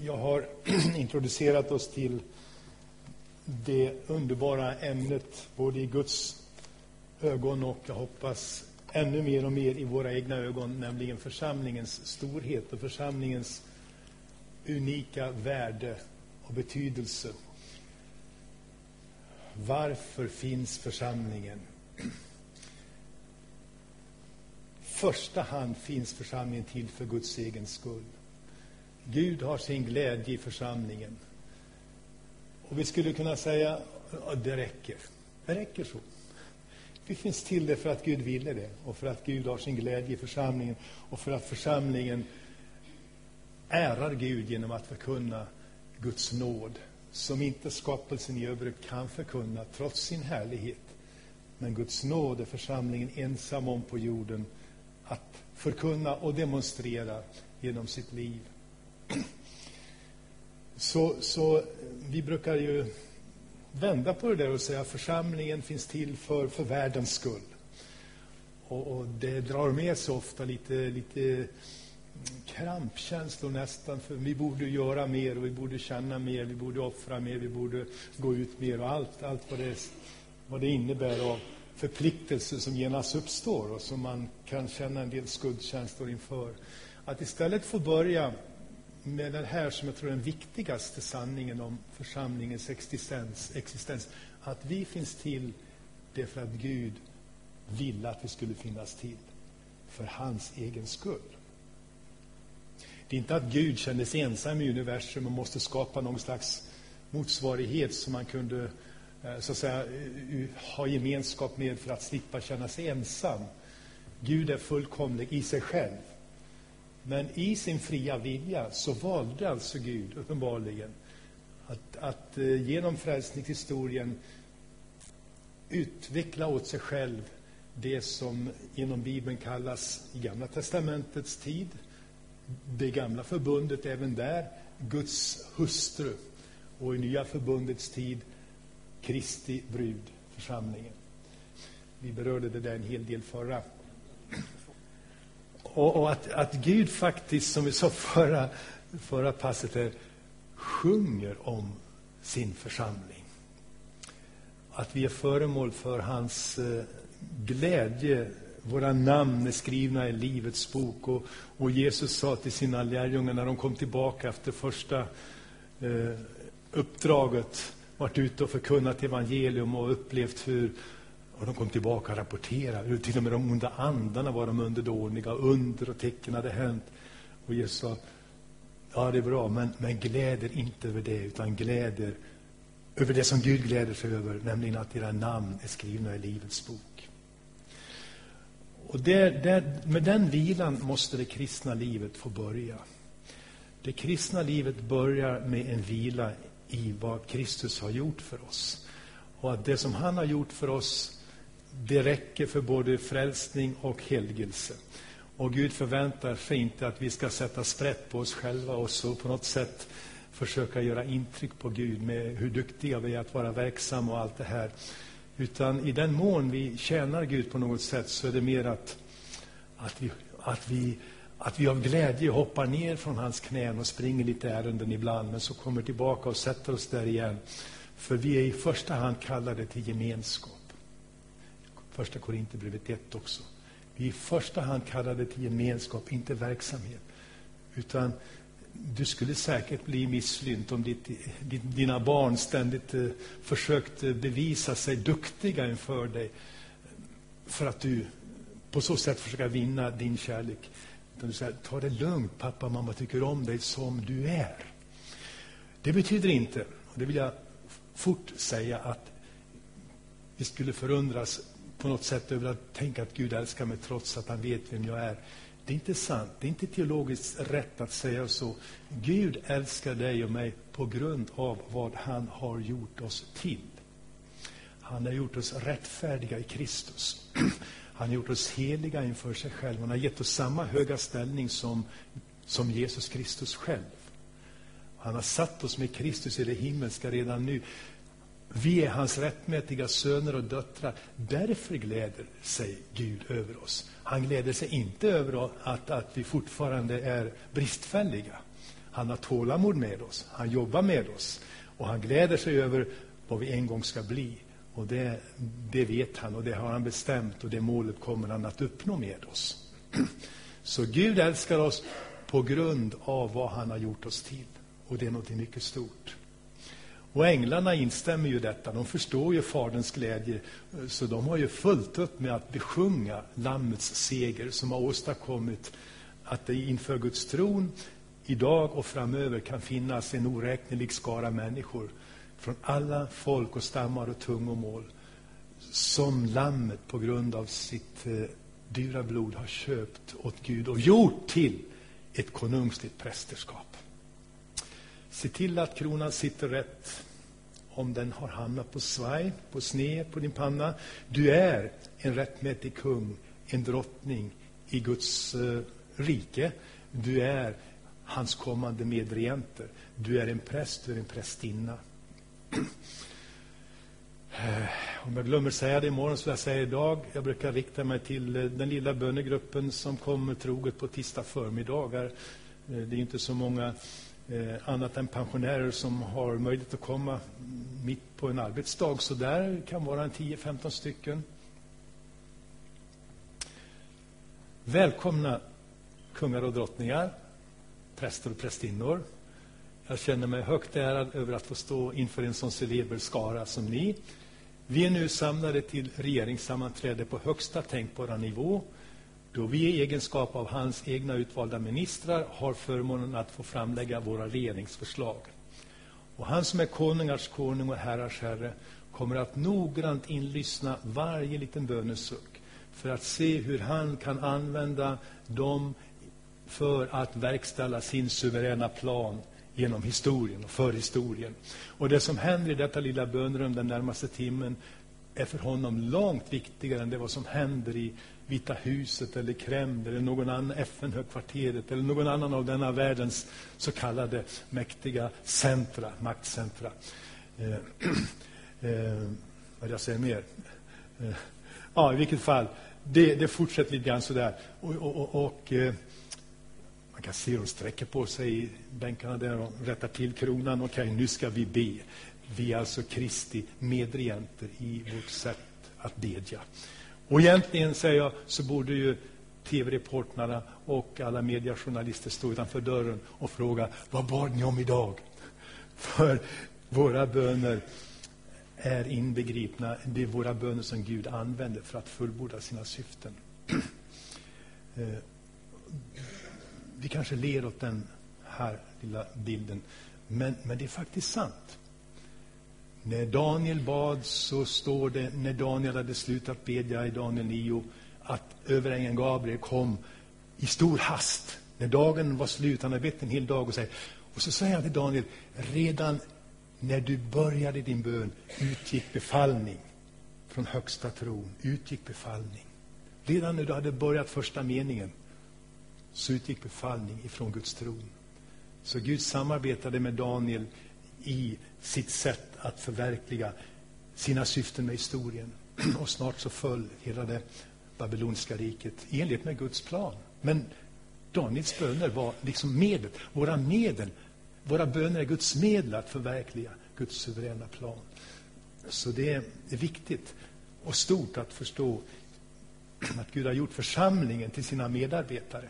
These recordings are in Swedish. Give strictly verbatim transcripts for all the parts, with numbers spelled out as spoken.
Jag har introducerat oss till det underbara ämnet både i Guds ögon och jag hoppas ännu mer och mer i våra egna ögon, nämligen församlingens storhet och församlingens unika värde och betydelse. Varför finns församlingen? Första hand finns församlingen till för Guds egen skull. Gud har sin glädje i församlingen. Och vi skulle kunna säga att det räcker. Det räcker så. Vi finns till det för att Gud ville det. Och för att Gud har sin glädje i församlingen. Och för att församlingen ärar Gud genom att förkunna Guds nåd. Som inte skapelsen i övrigt kan förkunna trots sin härlighet. Men Guds nåd är församlingen ensam om på jorden att förkunna och demonstrera genom sitt liv. Så, så vi brukar ju vända på det där och säga att församlingen finns till för, för världens skull. Och, och det drar med sig ofta lite, lite krampkänslor nästan. För vi borde göra mer och vi borde känna mer, vi borde offra mer, vi borde gå ut mer och allt, allt vad, det, vad det innebär av förpliktelser som genast uppstår och som man kan känna en del skuldkänslor inför. Att istället få börja med det här som jag tror är den viktigaste sanningen om församlingens existens, existens. Att vi finns till det för att Gud ville att vi skulle finnas till. För hans egen skull. Det är inte att Gud kändes ensam i universum och måste skapa någon slags motsvarighet som man kunde så att säga ha gemenskap med för att slippa känna sig ensam. Gud är fullkomlig i sig själv. Men i sin fria vilja så valde alltså Gud uppenbarligen att, att genom frälsningshistorien utveckla åt sig själv det som genom Bibeln kallas i Gamla testamentets tid, det gamla förbundet även där, Guds hustru, och i Nya förbundets tid Kristi brud, församlingen. Vi berörde det där en hel del förra. Och, och att, att Gud faktiskt, som vi sa förra, förra passet här, sjunger om sin församling. Att vi är föremål för hans eh, glädje. Våra namn är skrivna i livets bok. Och, och Jesus sa till sina lärjungar när de kom tillbaka efter första eh, uppdraget, varit ute och förkunnat evangelium och upplevt hur, och de kom tillbaka och rapporterade hur till och med de onda andarna var de underdåniga, under och tecken hade hänt. Och Jesus sa, ja det är bra, men, men gläder inte över det, utan gläder över det som Gud gläder sig över, nämligen att era namn är skrivna i livets bok. Och det, det, med den vilan måste det kristna livet få börja. Det kristna livet börjar med en vila i vad Kristus har gjort för oss. Och att det som han har gjort för oss, det räcker för både frälsning och helgelse. Och Gud förväntar sig inte att vi ska sätta sprätt på oss själva och så på något sätt försöka göra intryck på Gud med hur duktiga vi är att vara verksamma och allt det här. Utan i den mån vi tjänar Gud på något sätt så är det mer att, att, vi, att, vi, att vi av glädje hoppar ner från hans knän och springer lite ärenden ibland, men så kommer tillbaka och sätter oss där igen. För vi är i första hand kallade till gemenskap. Första Korinthierbrevet ett också. Vi är i första hand kallade till gemenskap, inte verksamhet. Utan du skulle säkert bli misslynt om ditt, dina barn ständigt eh, försökte bevisa sig duktiga inför dig. För att du på så sätt försöker vinna din kärlek. Utan du säger, ta det lugnt, pappa och mamma tycker om dig som du är. Det betyder inte, och det vill jag fort säga, att vi skulle förundras på något sätt över att tänka att Gud älskar mig trots att han vet vem jag är. Det är inte sant. Det är inte teologiskt rätt att säga så. Gud älskar dig och mig på grund av vad han har gjort oss till. Han har gjort oss rättfärdiga i Kristus. Han har gjort oss heliga inför sig själv. Han har gett oss samma höga ställning som, som Jesus Kristus själv. Han har satt oss med Kristus i det himmelska redan nu. Vi är hans rättmätiga söner och döttrar. Därför gläder sig Gud över oss. Han gläder sig inte över att, att vi fortfarande är bristfälliga. Han har tålamod med oss. Han jobbar med oss. Och han gläder sig över vad vi en gång ska bli. Och det, det vet han och det har han bestämt. Och det målet kommer han att uppnå med oss. Så Gud älskar oss på grund av vad han har gjort oss till. Och det är något mycket stort. Och änglarna instämmer ju i detta. De förstår ju faderns glädje. Så de har ju fullt upp med att besjunga lammets seger som har åstadkommit att det inför Guds tron idag och framöver kan finnas en oräknelig skara människor från alla folk och stammar och tungomål som lammet på grund av sitt eh, dyra blod har köpt åt Gud och gjort till ett konungsligt prästerskap. Se till att kronan sitter rätt. Om den har hamnat på svaj, på sned, på din panna. Du är en rättmätig kung, en drottning i Guds eh, rike. Du är hans kommande medregenter. Du är en präst, du är en prästinna. Om jag glömmer säga det imorgon så vill jag säga idag. Jag brukar rikta mig till den lilla bönegruppen som kommer troget på tisdag förmiddagar. Det är inte så många eh, annat än pensionärer som har möjlighet att komma mitt på en arbetsdag. Så där kan vara en tio femton stycken. Välkomna kungar och drottningar, präster och prästinnor. Jag känner mig högt ärad över att få stå inför en sån celeber skara som ni. Vi är nu samlade till regeringssammanträde på högsta tänkbara nivå, då vi i egenskap av hans egna utvalda ministrar har förmånen att få framlägga våra regeringsförslag. Och han som är konungars konung och herrars herre kommer att noggrant inlyssna varje liten bönesuck för att se hur han kan använda dem för att verkställa sin suveräna plan genom historien och för historien. Och det som händer i detta lilla bönrum den närmaste timmen är för honom långt viktigare än det vad som händer i Vita huset eller Kreml eller någon annan F N-högkvarteret eller någon annan av denna världens så kallade mäktiga centra, maktcentra. Eh, eh, vad jag säger mer? Eh, ja, i vilket fall, det, det fortsätter lite grann sådär. Och, och, och, och eh, man kan se hur de sträcker på sig i bänkarna där och rättar till kronan. Okej, nu ska vi be. Vi är alltså Kristi medregenter i vårt sätt att bedja. Och egentligen, säger jag, så borde ju tv-reportrarna och alla mediejournalister stå utanför dörren och fråga, vad bad ni om idag? För våra böner är inbegripna. Det är våra böner som Gud använder för att fullborda sina syften. Vi kanske ler åt den här lilla bilden, men, men det är faktiskt sant. När Daniel bad så står det, när Daniel hade slutat bedja i Daniel nio, att överängeln Gabriel kom i stor hast. När dagen var slut, han hade bett en hel dag och säger, och så säger han till Daniel, redan när du började din bön utgick befallning från högsta tron, utgick befallning. Redan när du hade börjat första meningen så utgick befallning ifrån Guds tron. Så Gud samarbetade med Daniel i sitt sätt att förverkliga sina syften med historien. Och snart så föll hela det babyloniska riket i enlighet med Guds plan. Men Daniels böner var liksom medel. Våra medel, våra böner är Guds medel att förverkliga Guds suveräna plan. Så det är viktigt och stort att förstå att Gud har gjort församlingen till sina medarbetare.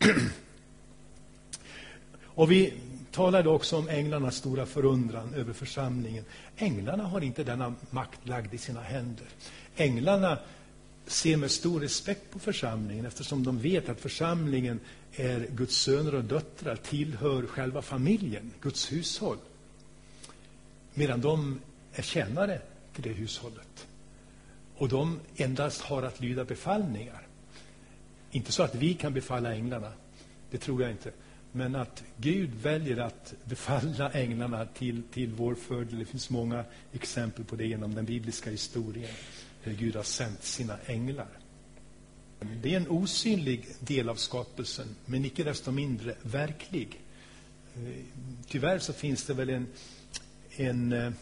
Och vi talade också om änglarnas stora förundran över församlingen. Änglarna har inte denna makt lagd i sina händer. Änglarna ser med stor respekt på församlingen eftersom de vet att församlingen är Guds söner och döttrar, tillhör själva familjen, Guds hushåll. Medan de är tjänare till det hushållet. Och de endast har att lyda befallningar. Inte så att vi kan befalla änglarna, det tror jag inte. Men att Gud väljer att befalla änglarna till, till vår fördel. Det finns många exempel på det genom den bibliska historien. Hur Gud har sänt sina änglar. Det är en osynlig del av skapelsen, men icke desto mindre verklig. Tyvärr så finns det väl en, en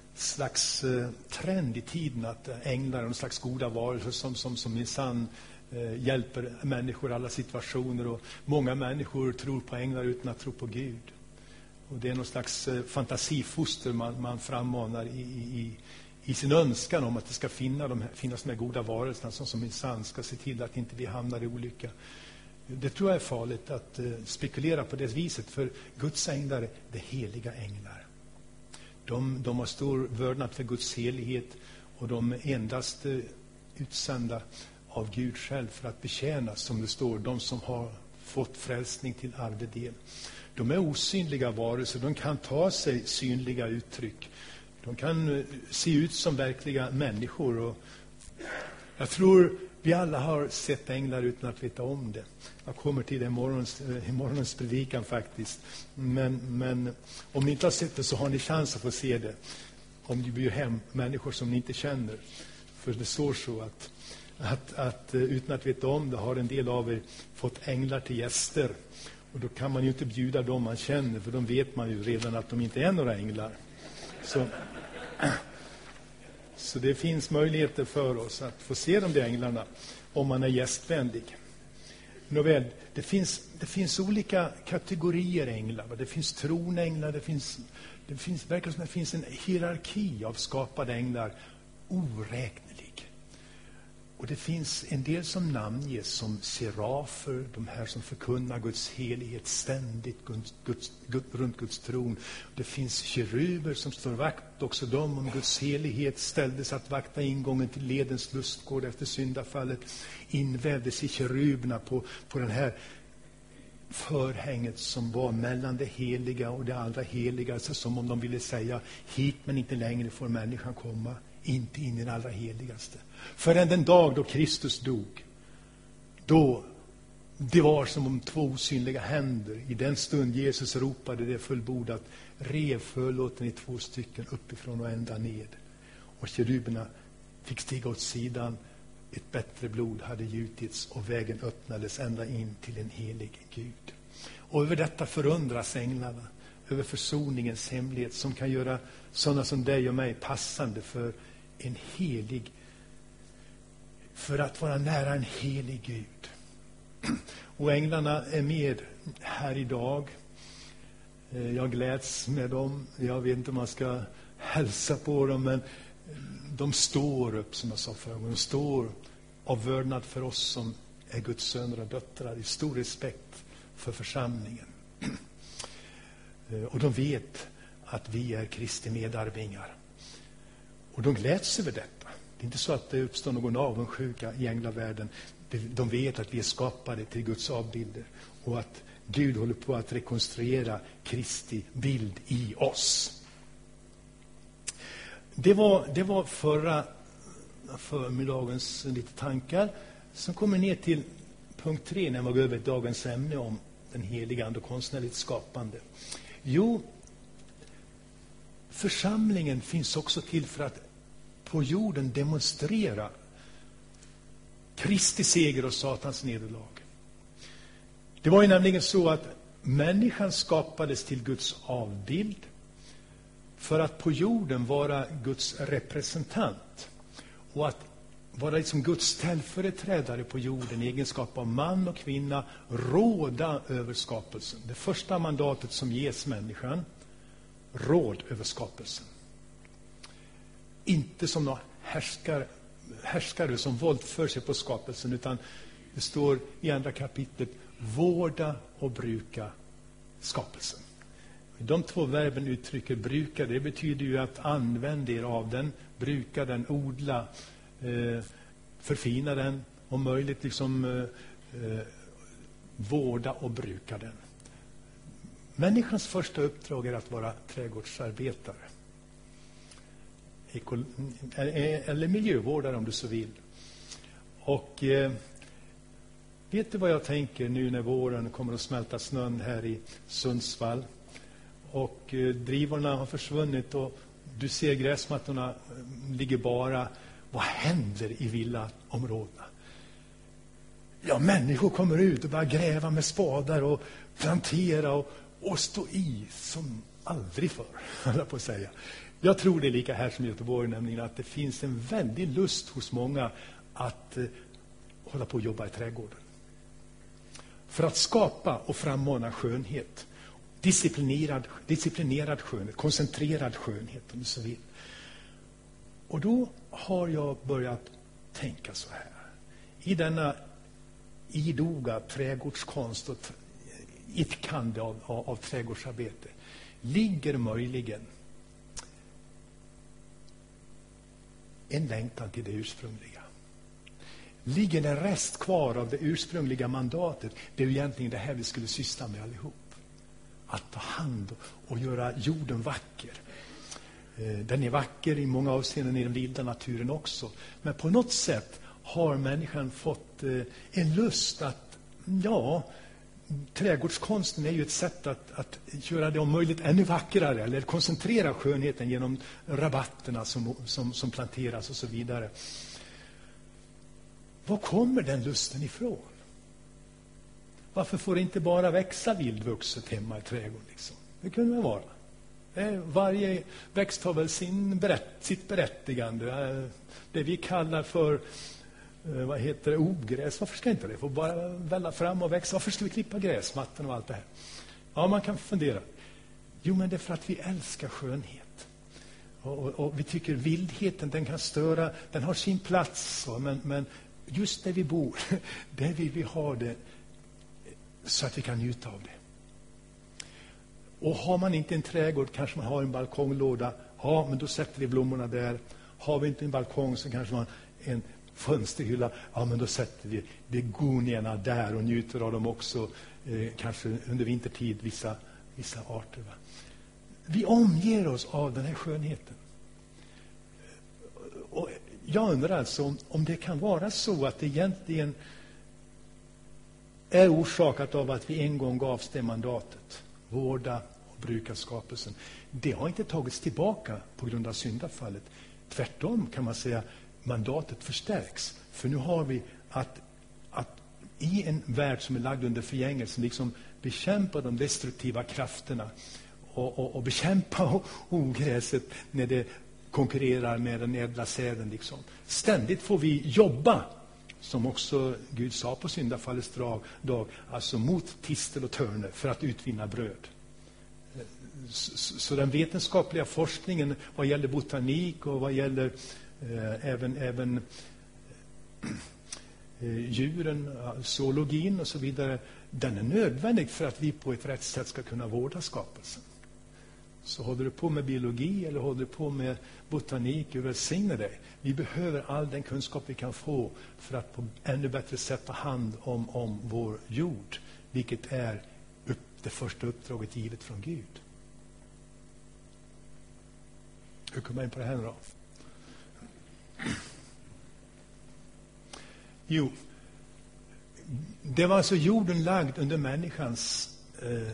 slags trend i tiden att änglar är en slags goda varelser som, som, som minsann eh, hjälper människor i alla situationer. Och många människor tror på änglar utan att tro på Gud. Och det är någon slags eh, fantasifoster man, man frammanar i, i, i sin önskan om att det ska finna de här, finnas de här goda varelserna som, som minsann ska se till att inte vi hamnar i olycka. Det tror jag är farligt att eh, spekulera på det viset, för Guds änglar är heliga änglar. De, de har stor vördnad för Guds helighet, och de är endast eh, utsända av Gud själv för att betjäna, som det står, de som har fått frälsning till arvedel. De är osynliga varelser, de kan ta sig synliga uttryck. De kan eh, se ut som verkliga människor, och jag tror vi alla har sett änglar utan att veta om det. Jag kommer till det i morgonens, i morgonens predikan faktiskt. Men, men om ni inte har sett det så har ni chans att få se det. Om ni bjuder hem människor som ni inte känner. För det står så att, att, att utan att veta om det har en del av er fått änglar till gäster. Och då kan man ju inte bjuda dem man känner, för de vet man ju redan att de inte är några änglar. Så... Så det finns möjligheter för oss att få se de där änglarna om man är gästvänlig. Nåväl, det finns, det finns olika kategorier änglar. Det finns tronänglar, det finns, det finns verkligen det finns en hierarki av skapade änglar, oräknelig. Och det finns en del som namnges som serafer, de här som förkunnar Guds helighet ständigt Guds, Guds, Guds, runt Guds tron. Det finns keruber som står vakt, också de om Guds helighet ställdes att vakta ingången till Ledens lustgård efter syndafallet. Invävdes i keruberna på, på den här förhänget som var mellan det heliga och det allra heligaste, som om de ville säga: hit men inte längre får människan komma, inte in i det allra heligaste. Förrän den dag då Kristus dog, då det var som om två osynliga händer, i den stund Jesus ropade det fullbordat, rev förlåten i två stycken uppifrån och ända ned. Och keruberna fick stiga åt sidan, ett bättre blod hade gjutits och vägen öppnades ända in till en helig Gud. Och över detta förundras änglarna, över försoningens hemlighet som kan göra sådana som dig och mig passande för en helig, för att vara nära en helig Gud. Och änglarna är med här idag. Jag gläds med dem. Jag vet inte om man ska hälsa på dem, men de står upp, som jag sa förra gången. De står av vördnad för oss som är Guds söner och döttrar, i stor respekt för församlingen. Och de vet att vi är Kristi medarvingar. Och de gläds över detta. Det är inte så att det uppstår någon avundsjuka i änglavärlden. De vet att vi är skapade till Guds avbilder och att Gud håller på att rekonstruera Kristi bild i oss. Det var, det var förra förmiddagens lite tankar som kommer ner till punkt tre när man går över dagens ämne om den heliga ande och konstnärligt skapande. Jo, församlingen finns också till för att på jorden demonstrera Kristi seger och Satans nederlag. Det var ju nämligen så att människan skapades till Guds avbild för att på jorden vara Guds representant och att vara liksom Guds ställföreträdare på jorden i egenskap av man och kvinna, råda över skapelsen. Det första mandatet som ges människan, råd över skapelsen. Inte som några härskar, härskare som våldför sig på skapelsen, utan det står i andra kapitlet: vårda och bruka skapelsen. De två verben uttrycker bruka. Det betyder ju att använda er av den, bruka den, odla, eh, förfina den, om möjligt liksom eh, vårda och bruka den. Människans första uppdrag är att vara trädgårdsarbetare. Eko, eller miljövårdare om du så vill. Och eh, vet du vad jag tänker nu när våren kommer att smälta snön här i Sundsvall och eh, drivorna har försvunnit och du ser gräsmattorna eh, ligger bara. Vad händer i villaområdena? Ja, människor kommer ut och börjar gräva med spadar och plantera och, och stå i som aldrig förr, höll jag på att säga. Jag tror det är lika här som i Göteborg, nämligen att det finns en väldig lust hos många att eh, hålla på och jobba i trädgården. För att skapa och frammana skönhet. Disciplinerad, disciplinerad skönhet, koncentrerad skönhet om du så vill. Och då har jag börjat tänka så här. I denna idoga trädgårdskonst och idkande av, av, av trädgårdsarbete ligger möjligen en längtan till det ursprungliga. Ligger en rest kvar av det ursprungliga mandatet. Det är egentligen det här vi skulle syssla med allihop. Att ta hand och göra jorden vacker. Den är vacker i många avseenden i den vilda naturen också. Men på något sätt har människan fått en lust att, ja, trädgårdskonsten är ju ett sätt att, att göra det om möjligt ännu vackrare. Eller koncentrera skönheten genom rabatterna som, som, som planteras och så vidare. Var kommer den lusten ifrån? Varför får det inte bara växa vildvuxet hemma i trädgården? Liksom? Det kunde det vara. Varje växt har väl sin berätt, sitt berättigande. Det vi kallar för vad heter det, ogräs. Varför ska inte det få bara välla fram och växa? Varför ska vi klippa gräsmattan och allt det här? Ja, man kan fundera. Jo, men det är för att vi älskar skönhet. Och, och, och vi tycker vildheten, den kan störa, den har sin plats. Men, men just där vi bor, där vill vi ha det så att vi kan njuta av det. Och har man inte en trädgård kanske man har en balkonglåda. Ja, men då sätter vi blommorna där. Har vi inte en balkong så kanske man har en fönsterhylla. Ja, men då sätter vi begonierna där och njuter av dem också. Eh, kanske under vintertid vissa, vissa arter. Va? Vi omger oss av den här skönheten. Och jag undrar alltså om, om det kan vara så att det egentligen är orsakat av att vi en gång gavs det mandatet. Vårda och bruka skapelsen. Det har inte tagits tillbaka på grund av syndafallet. Tvärtom kan man säga mandatet förstärks. För nu har vi att, att i en värld som är lagd under förgängelsen liksom bekämpa de destruktiva krafterna och, och, och bekämpa ogräset när det konkurrerar med den ädla säden. Liksom. Ständigt får vi jobba, som också Gud sa på syndafallets dag, alltså mot tistel och törne för att utvinna bröd. Så, så den vetenskapliga forskningen vad gäller botanik och vad gäller eh, även, även eh, djuren, zoologin och så vidare, den är nödvändig för att vi på ett rätt sätt ska kunna vårda skapelsen. Så håller du på med biologi eller håller du på med botanik, du välsignar dig. Vi behöver all den kunskap vi kan få för att på ännu bättre sätt ta hand om, om vår jord. Vilket är upp, det första uppdraget givet från Gud. Hur kommer jag in på det här då? Jo, det var alltså jorden lagd under människans eh,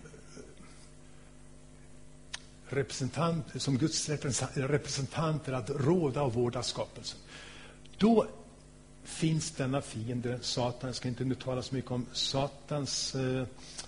representanter, som Guds representanter att råda och vårda skapelsen. Då finns denna fiende, Satan. Jag ska inte nu tala så mycket om Satans eh,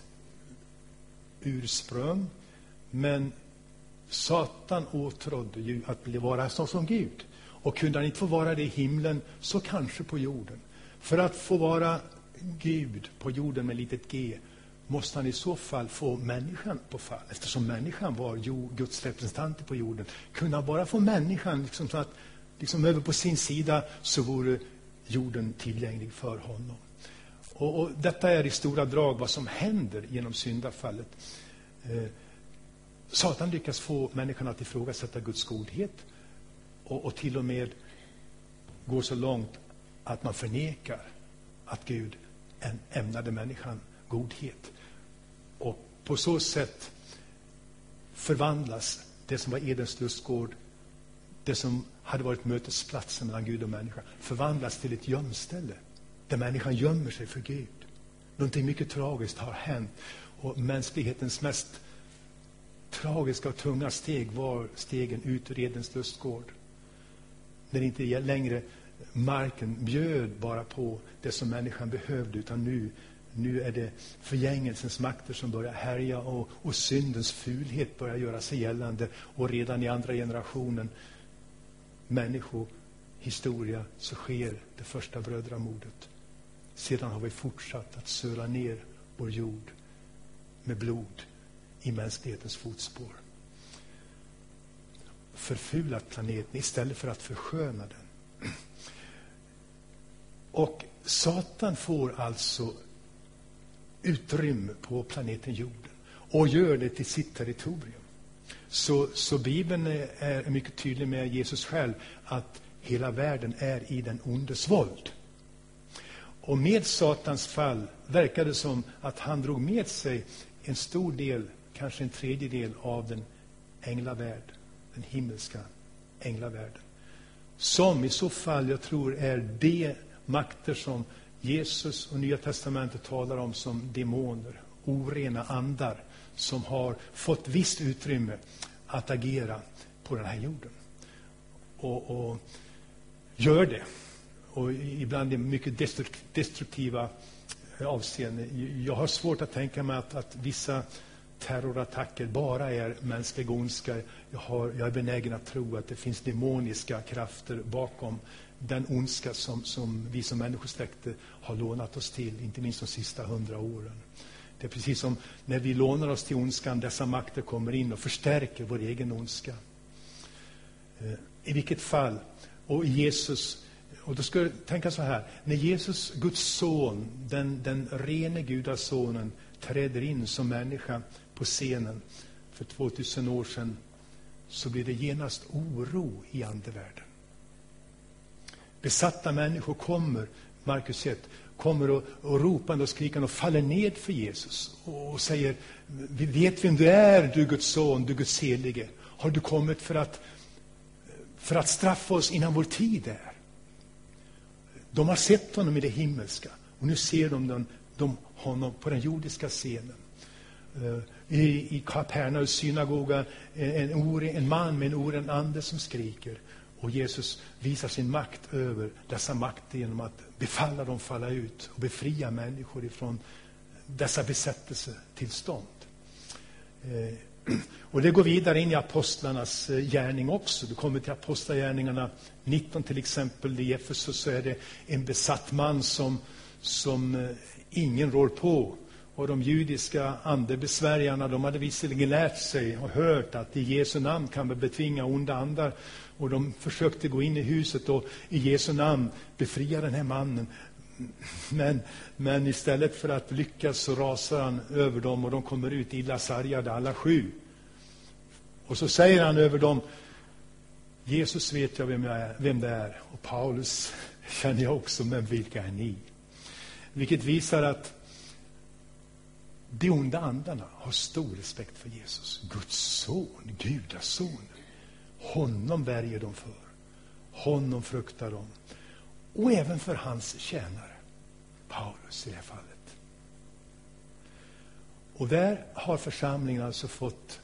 ursprung, men Satan åtrådde ju att bli vara så som Gud. Och kunde han inte få vara det i himlen, så kanske på jorden. För att få vara Gud på jorden med litet g, måste han i så fall få människan på fall. Eftersom människan var Guds representant på jorden. Kunde han bara få människan liksom, så att, liksom över på sin sida, så vore jorden tillgänglig för honom. Och, och detta är i stora drag vad som händer genom syndafallet. Eh, Satan lyckas få människan att ifrågasätta Guds godhet. Och, och till och med går så långt att man förnekar att Gud ämnade människan godhet. Och på så sätt förvandlas det som var Edens lustgård, det som hade varit mötesplatsen mellan Gud och människa, förvandlas till ett gömställe där människan gömmer sig för Gud. Någonting mycket tragiskt har hänt, och mänsklighetens mest tragiska och tunga steg var stegen ut ur Edens lustgård. När inte längre marken bjöd bara på det som människan behövde, utan nu, nu är det förgängelsens makter som börjar härja, och, och syndens fulhet börjar göra sig gällande. Och redan i andra generationen människohistoria så sker det första brödramordet. Sedan har vi fortsatt att söla ner vår jord med blod i mänsklighetens fotspår. Förfulat planeten istället för att försköna den. Och Satan får alltså utrymme på planeten jorden och gör det till sitt territorium. Så, så Bibeln är, är mycket tydlig med Jesus själv att hela världen är i den ondes våld. Och med Satans fall verkar det som att han drog med sig en stor del, kanske en tredjedel av den änglavärld, den himmelska änglavärlden. Som i så fall, jag tror, är de makter som Jesus och Nya testamentet talar om som demoner, orena andar, som har fått visst utrymme att agera på den här jorden. Och, och gör det. Och ibland i mycket destruktiva avseenden. Jag har svårt att tänka mig att, att vissa terrorattacker bara är mänsklig ondska. Jag, har, jag är benägen att tro att det finns demoniska krafter bakom den ondska som, som vi som människosläkte har lånat oss till, inte minst de sista hundra åren. Det är precis som när vi lånar oss till ondskan, dessa makter kommer in och förstärker vår egen ondska. I vilket fall, och Jesus, och då ska jag tänka så här, när Jesus, Guds son, den, den rene gudasonen, träder in som människa på scenen för tvåtusen år sedan, så blir det genast oro i andevärlden. Besatta människor kommer, Markus ett, kommer och, och ropande och skrikande och faller ned för Jesus och, och säger: vi vet vem du är, du Guds son, du Guds helige. Har du kommit för att, för att straffa oss innan vår tid är? De har sett honom i det himmelska och nu ser de, den, de honom på den jordiska scenen. I, i Kapernaums synagoga, en, en, en man med en oren ande som skriker. Och Jesus visar sin makt över dessa makter genom att befalla dem falla ut och befria människor ifrån dessa besättelsetillstånd. Eh, och det går vidare in i apostlarnas gärning också. Du kommer till apostlagärningarna nitton till exempel. I Efesus så är det en besatt man som, som ingen rår på. Och de judiska andebesvärjarna, de hade visserligen lärt sig och hört att i Jesu namn kan vi betvinga onda andar. Och de försökte gå in i huset och i Jesu namn befria den här mannen. Men, men istället för att lyckas så rasar han över dem och de kommer ut illa sargade alla sju. Och så säger han över dem: Jesus vet jag vem, jag är, vem det är. Och Paulus känner jag också, men vilka är ni? Vilket visar att de onda andarna har stor respekt för Jesus. Guds son, gudason. Honom värjer de för. Honom fruktar de. Och även för hans tjänare, Paulus i det här fallet. Och där har församlingen alltså fått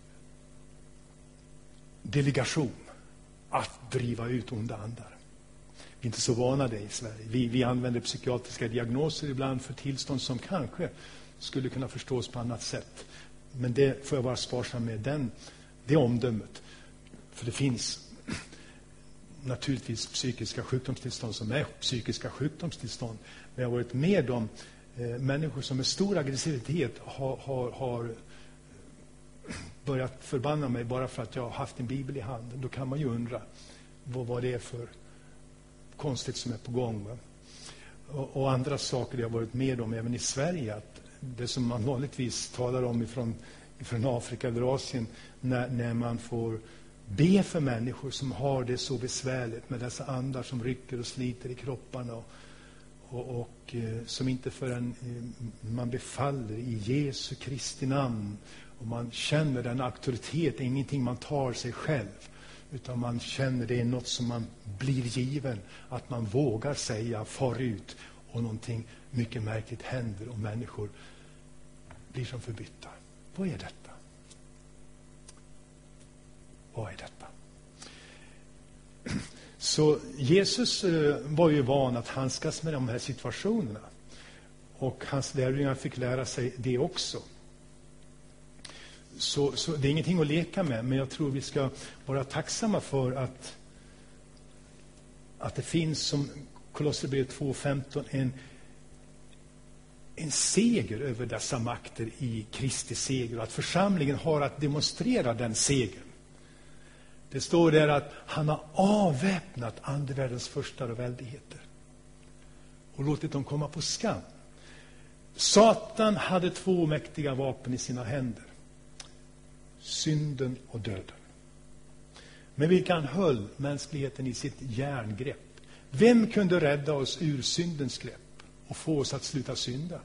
delegation att driva ut onda andar. Vi är inte så vana det i Sverige. Vi, vi använder psykiatriska diagnoser ibland för tillstånd som kanske skulle kunna förstås på annat sätt. Men det får jag vara sparsam med, den, det omdömet. För det finns naturligtvis psykiska sjukdomstillstånd som är psykiska sjukdomstillstånd. Men jag har varit med om eh, människor som med stor aggressivitet har, har, har börjat förbanna mig bara för att jag har haft en bibel i handen. Då kan man ju undra vad, vad det är för konstigt som är på gång. Va? Och, och andra saker jag har varit med om även i Sverige. Att det som man vanligtvis talar om ifrån, ifrån Afrika eller Asien, när, när man får be för människor som har det så besvärligt med dessa andar som rycker och sliter i kropparna och, och, och eh, som inte förrän eh, man befaller i Jesu Kristi namn och man känner den auktoritet, det är ingenting man tar sig själv, utan man känner det är något som man blir given, att man vågar säga far ut och någonting mycket märkligt händer och människor blir som förbytta. Vad är detta? Vad är detta? Så Jesus var ju van att handskas med de här situationerna. Och hans lärjungar fick lära sig det också. Så, så det är ingenting att leka med, men jag tror vi ska vara tacksamma för att, att det finns, som Kolosserbrevet två femton, en, en seger över dessa makter i Kristi seger, och att församlingen har att demonstrera den segern. Det står där att han har avväpnat andevärldens förstar och väldigheter och låtit dem komma på skam. Satan hade två mäktiga vapen i sina händer: synden och döden, med vilka han höll mänskligheten i sitt järngrepp. Vem kunde rädda oss ur syndens grepp och få oss att sluta synda?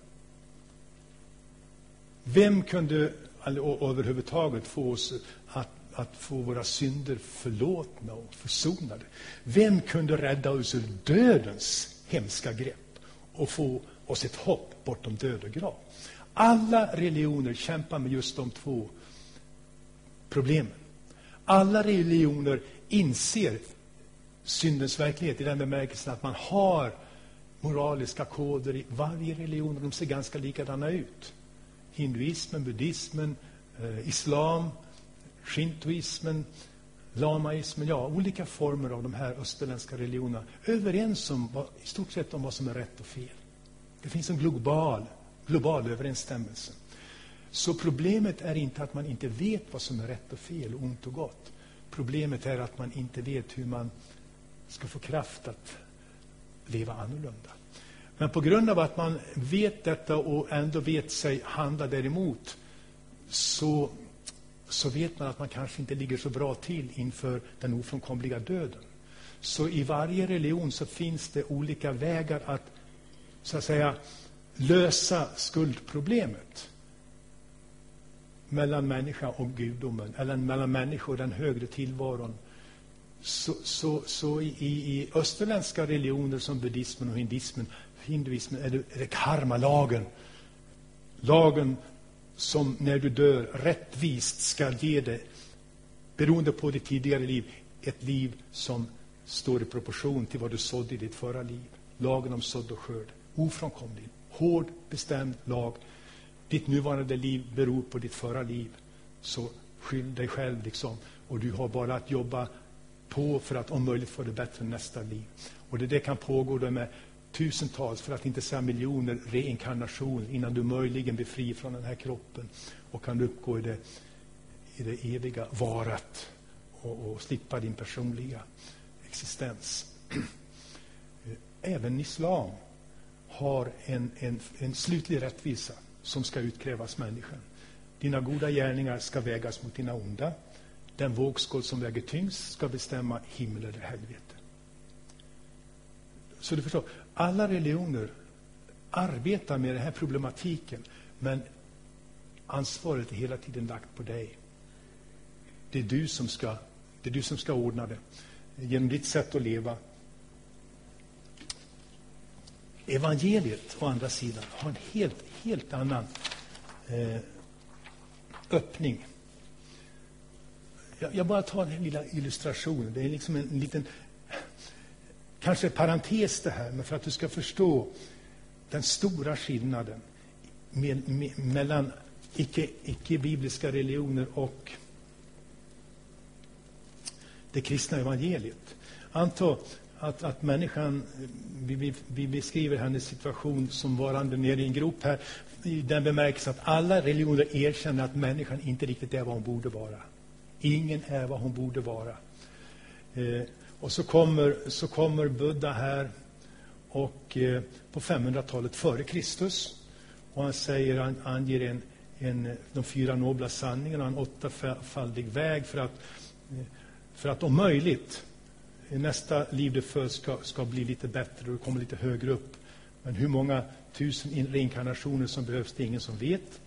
Vem kunde överhuvudtaget få oss att, att få våra synder förlåtna och försonade? Vem kunde rädda oss ur dödens hemska grepp och få oss ett hopp bortom död och grav? Alla religioner kämpar med just de två problemen. Alla religioner inser syndens verklighet i den bemärkelsen att man har moraliska koder i varje religion, och de ser ganska likadana ut. Hinduismen, buddhismen, eh, islam, shintoismen, lamaismen, ja, olika former av de här österländska religionerna, överens om vad, i stort sett om vad som är rätt och fel. Det finns en global, global överensstämmelse. Så problemet är inte att man inte vet vad som är rätt och fel, ont och gott. Problemet är att man inte vet hur man ska få kraft att leva annorlunda. Men på grund av att man vet detta och ändå vet sig handla däremot, så, så vet man att man kanske inte ligger så bra till inför den ofrånkomliga döden. Så i varje religion så finns det olika vägar att, så att säga, lösa skuldproblemet mellan människa och gudomen, eller mellan människa och den högre tillvaron. Så, så, så i, i österländska religioner som buddhismen och hinduismen, hinduismen är, det, är det karma-lagen. Lagen som när du dör rättvist ska ge dig, beroende på ditt tidigare liv, ett liv som står i proportion till vad du sådde i ditt förra liv. Lagen om sådd och skörd. Ofrånkomlig. Hård, bestämd lag. Ditt nuvarande liv beror på ditt förra liv. Så skyll dig själv liksom. Och du har bara att jobba på för att om möjligt få det bättre nästa liv. Och det, det kan pågå då med tusentals, för att inte säga miljoner, reinkarnationer innan du möjligen blir fri från den här kroppen och kan uppgå i det, i det eviga varat och, och slippa din personliga existens. Även islam har en, en, en slutlig rättvisa som ska utkrävas människan. Dina goda gärningar ska vägas mot dina onda. Den vågskål som väger tyngst ska bestämma himmel eller helvete. Så du förstår, alla religioner arbetar med den här problematiken, men ansvaret är hela tiden lagt på dig. Det är du som ska, det är du som ska ordna det genom ditt sätt att leva. Evangeliet å andra sidan har en helt, helt annan eh, öppning. Jag, jag bara tar den här lilla illustrationen. Det är liksom en, en liten, kanske parentes det här, men för att du ska förstå den stora skillnaden med, med, mellan icke, icke-bibliska religioner och det kristna evangeliet. Anta att, att människan, vi, vi beskriver hennes situation som varande nere i en grop här, i den bemärkelsen att alla religioner erkänner att människan inte riktigt är vad hon borde vara. Ingen är vad hon borde vara. Eh, och så kommer, så kommer Buddha här och eh, på femhundratalet före Kristus, och han säger, han anger en, en, de fyra nobla sanningarna, en åttafaldig väg för att, eh, för att om möjligt nästa liv du föds ska, ska bli lite bättre och du kommer lite högre upp. Men hur många tusen reinkarnationer som behövs, det är ingen som vet.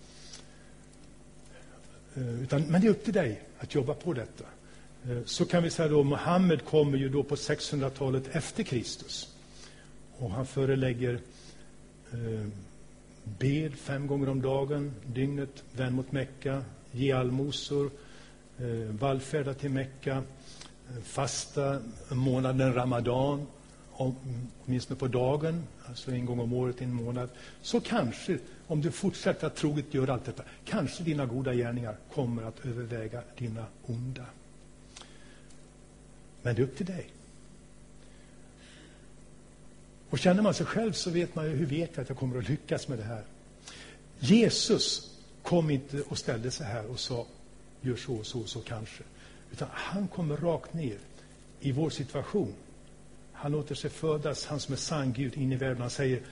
Uh, utan, men det är upp till dig att jobba på detta. Uh, så kan vi säga då, Mohammed kommer ju då på sexhundratalet efter Kristus. Och han förelägger uh, bed fem gånger om dagen, dygnet, vän mot Mecka, ge allmosor, uh, vallfärda till Mecka, fasta månaden Ramadan, åtminstone på dagen, alltså en gång om året, en månad. Så kanske, om du fortsätter att troget göra allt detta, kanske dina goda gärningar kommer att överväga dina onda. Men det är upp till dig. Och känner man sig själv så vet man ju, hur vet jag att jag kommer att lyckas med det här? Jesus kom inte och ställde sig här och sa gör så, så, så kanske. Utan han kommer rakt ner i vår situation. Han låter sig födas, han som är sann Gud, in i världen. Han säger,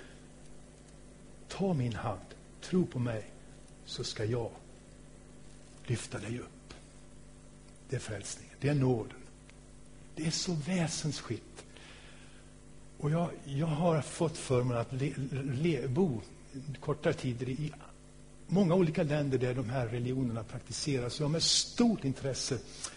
ta min hand, tro på mig, så ska jag lyfta dig upp. Det är frälsningen, det är nåden. Det är så väsensskilt. Och jag, jag har fått förmånen att le, le, bo kortare tider i många olika länder där de här religionerna praktiseras. Så jag har med stort intresse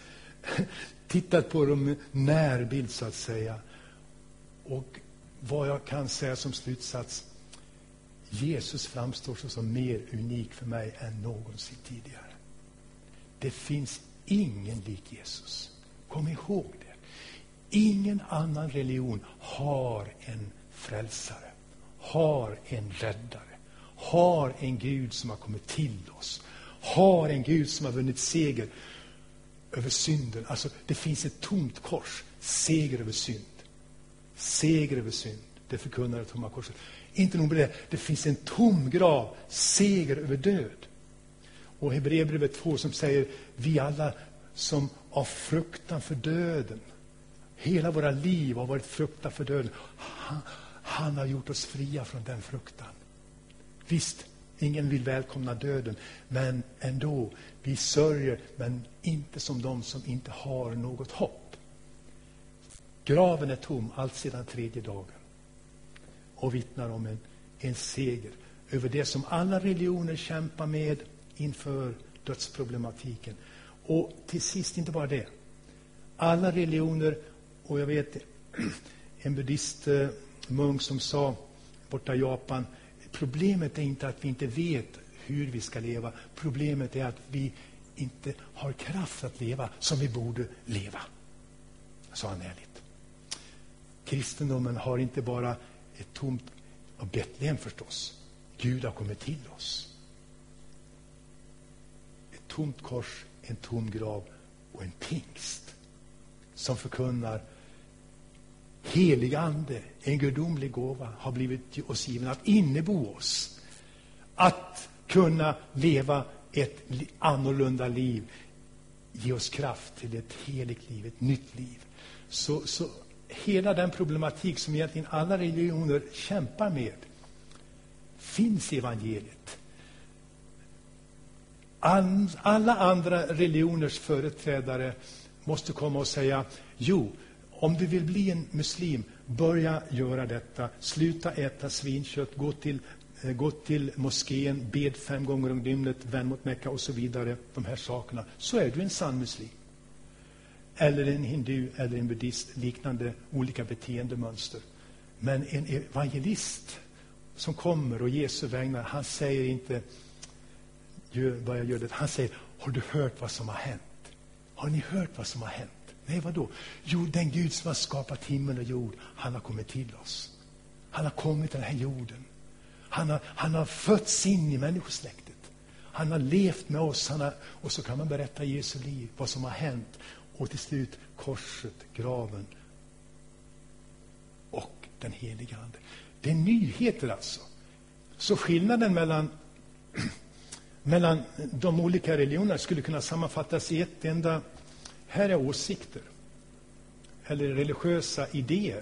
tittat på dem närbild så att säga. Och vad jag kan säga som slutsats, Jesus framstår som mer unik för mig än någonsin tidigare. Det finns ingen lik Jesus. Kom ihåg det. Ingen annan religion har en frälsare, har en räddare, har en Gud som har kommit till oss, har en Gud som har vunnit seger över synden. Alltså det finns ett tomt kors, seger över synd. Seger över synd, det förkunnar det tomma korset. Inte nog med det, det finns en tom grav, seger över död. Och Hebreerbrevet två som säger, vi alla som av fruktan för döden, hela våra liv har varit fruktan för döden. Han, han har gjort oss fria från den fruktan. Visst, ingen vill välkomna döden, men ändå, vi sörjer, men inte som de som inte har något hopp. Graven är tom allt sedan tredje dagen och vittnar om en, en seger över det som alla religioner kämpar med inför dödsproblematiken. Och till sist inte bara det. Alla religioner, och jag vet en buddhistmunk som sa borta i Japan, problemet är inte att vi inte vet hur vi ska leva. Problemet är att vi inte har kraft att leva som vi borde leva. Sa han ärligt. Kristendomen har inte bara ett tomt av Betlehem förstås. Gud har kommit till oss. Ett tomt kors, en tom grav och en pingst som förkunnar helig ande, en gudomlig gåva har blivit oss given att innebo oss. Att kunna leva ett annorlunda liv. Ge oss kraft till ett heligt liv, ett nytt liv. Så, så hela den problematik som egentligen alla religioner kämpar med finns i evangeliet. All, alla andra religioners företrädare måste komma och säga, jo, om du vill bli en muslim, börja göra detta. Sluta äta svinkött, gå till, eh, gå till moskén, bed fem gånger om dygnet, vänd mot Mekka och så vidare. De här sakerna. Så är du en sann muslim. Eller en hindu eller en buddhist, liknande olika beteendemönster. Men en evangelist som kommer och Jesu vägnar, han säger inte, gör, börja göra det. Han säger, har du hört vad som har hänt? Har ni hört vad som har hänt? Nej, vad då? Jo, den Gud som har skapat himmel och jord, han har kommit till oss. Han har kommit till den här jorden. Han har, han har fötts in i människosläktet. Han har levt med oss. Han har, och så kan man berätta Jesu liv, vad som har hänt. Och till slut korset, graven och den heliga ande. Det är nyheter alltså. Så skillnaden mellan, mellan de olika religionerna skulle kunna sammanfattas i ett enda. Här är åsikter eller religiösa idéer.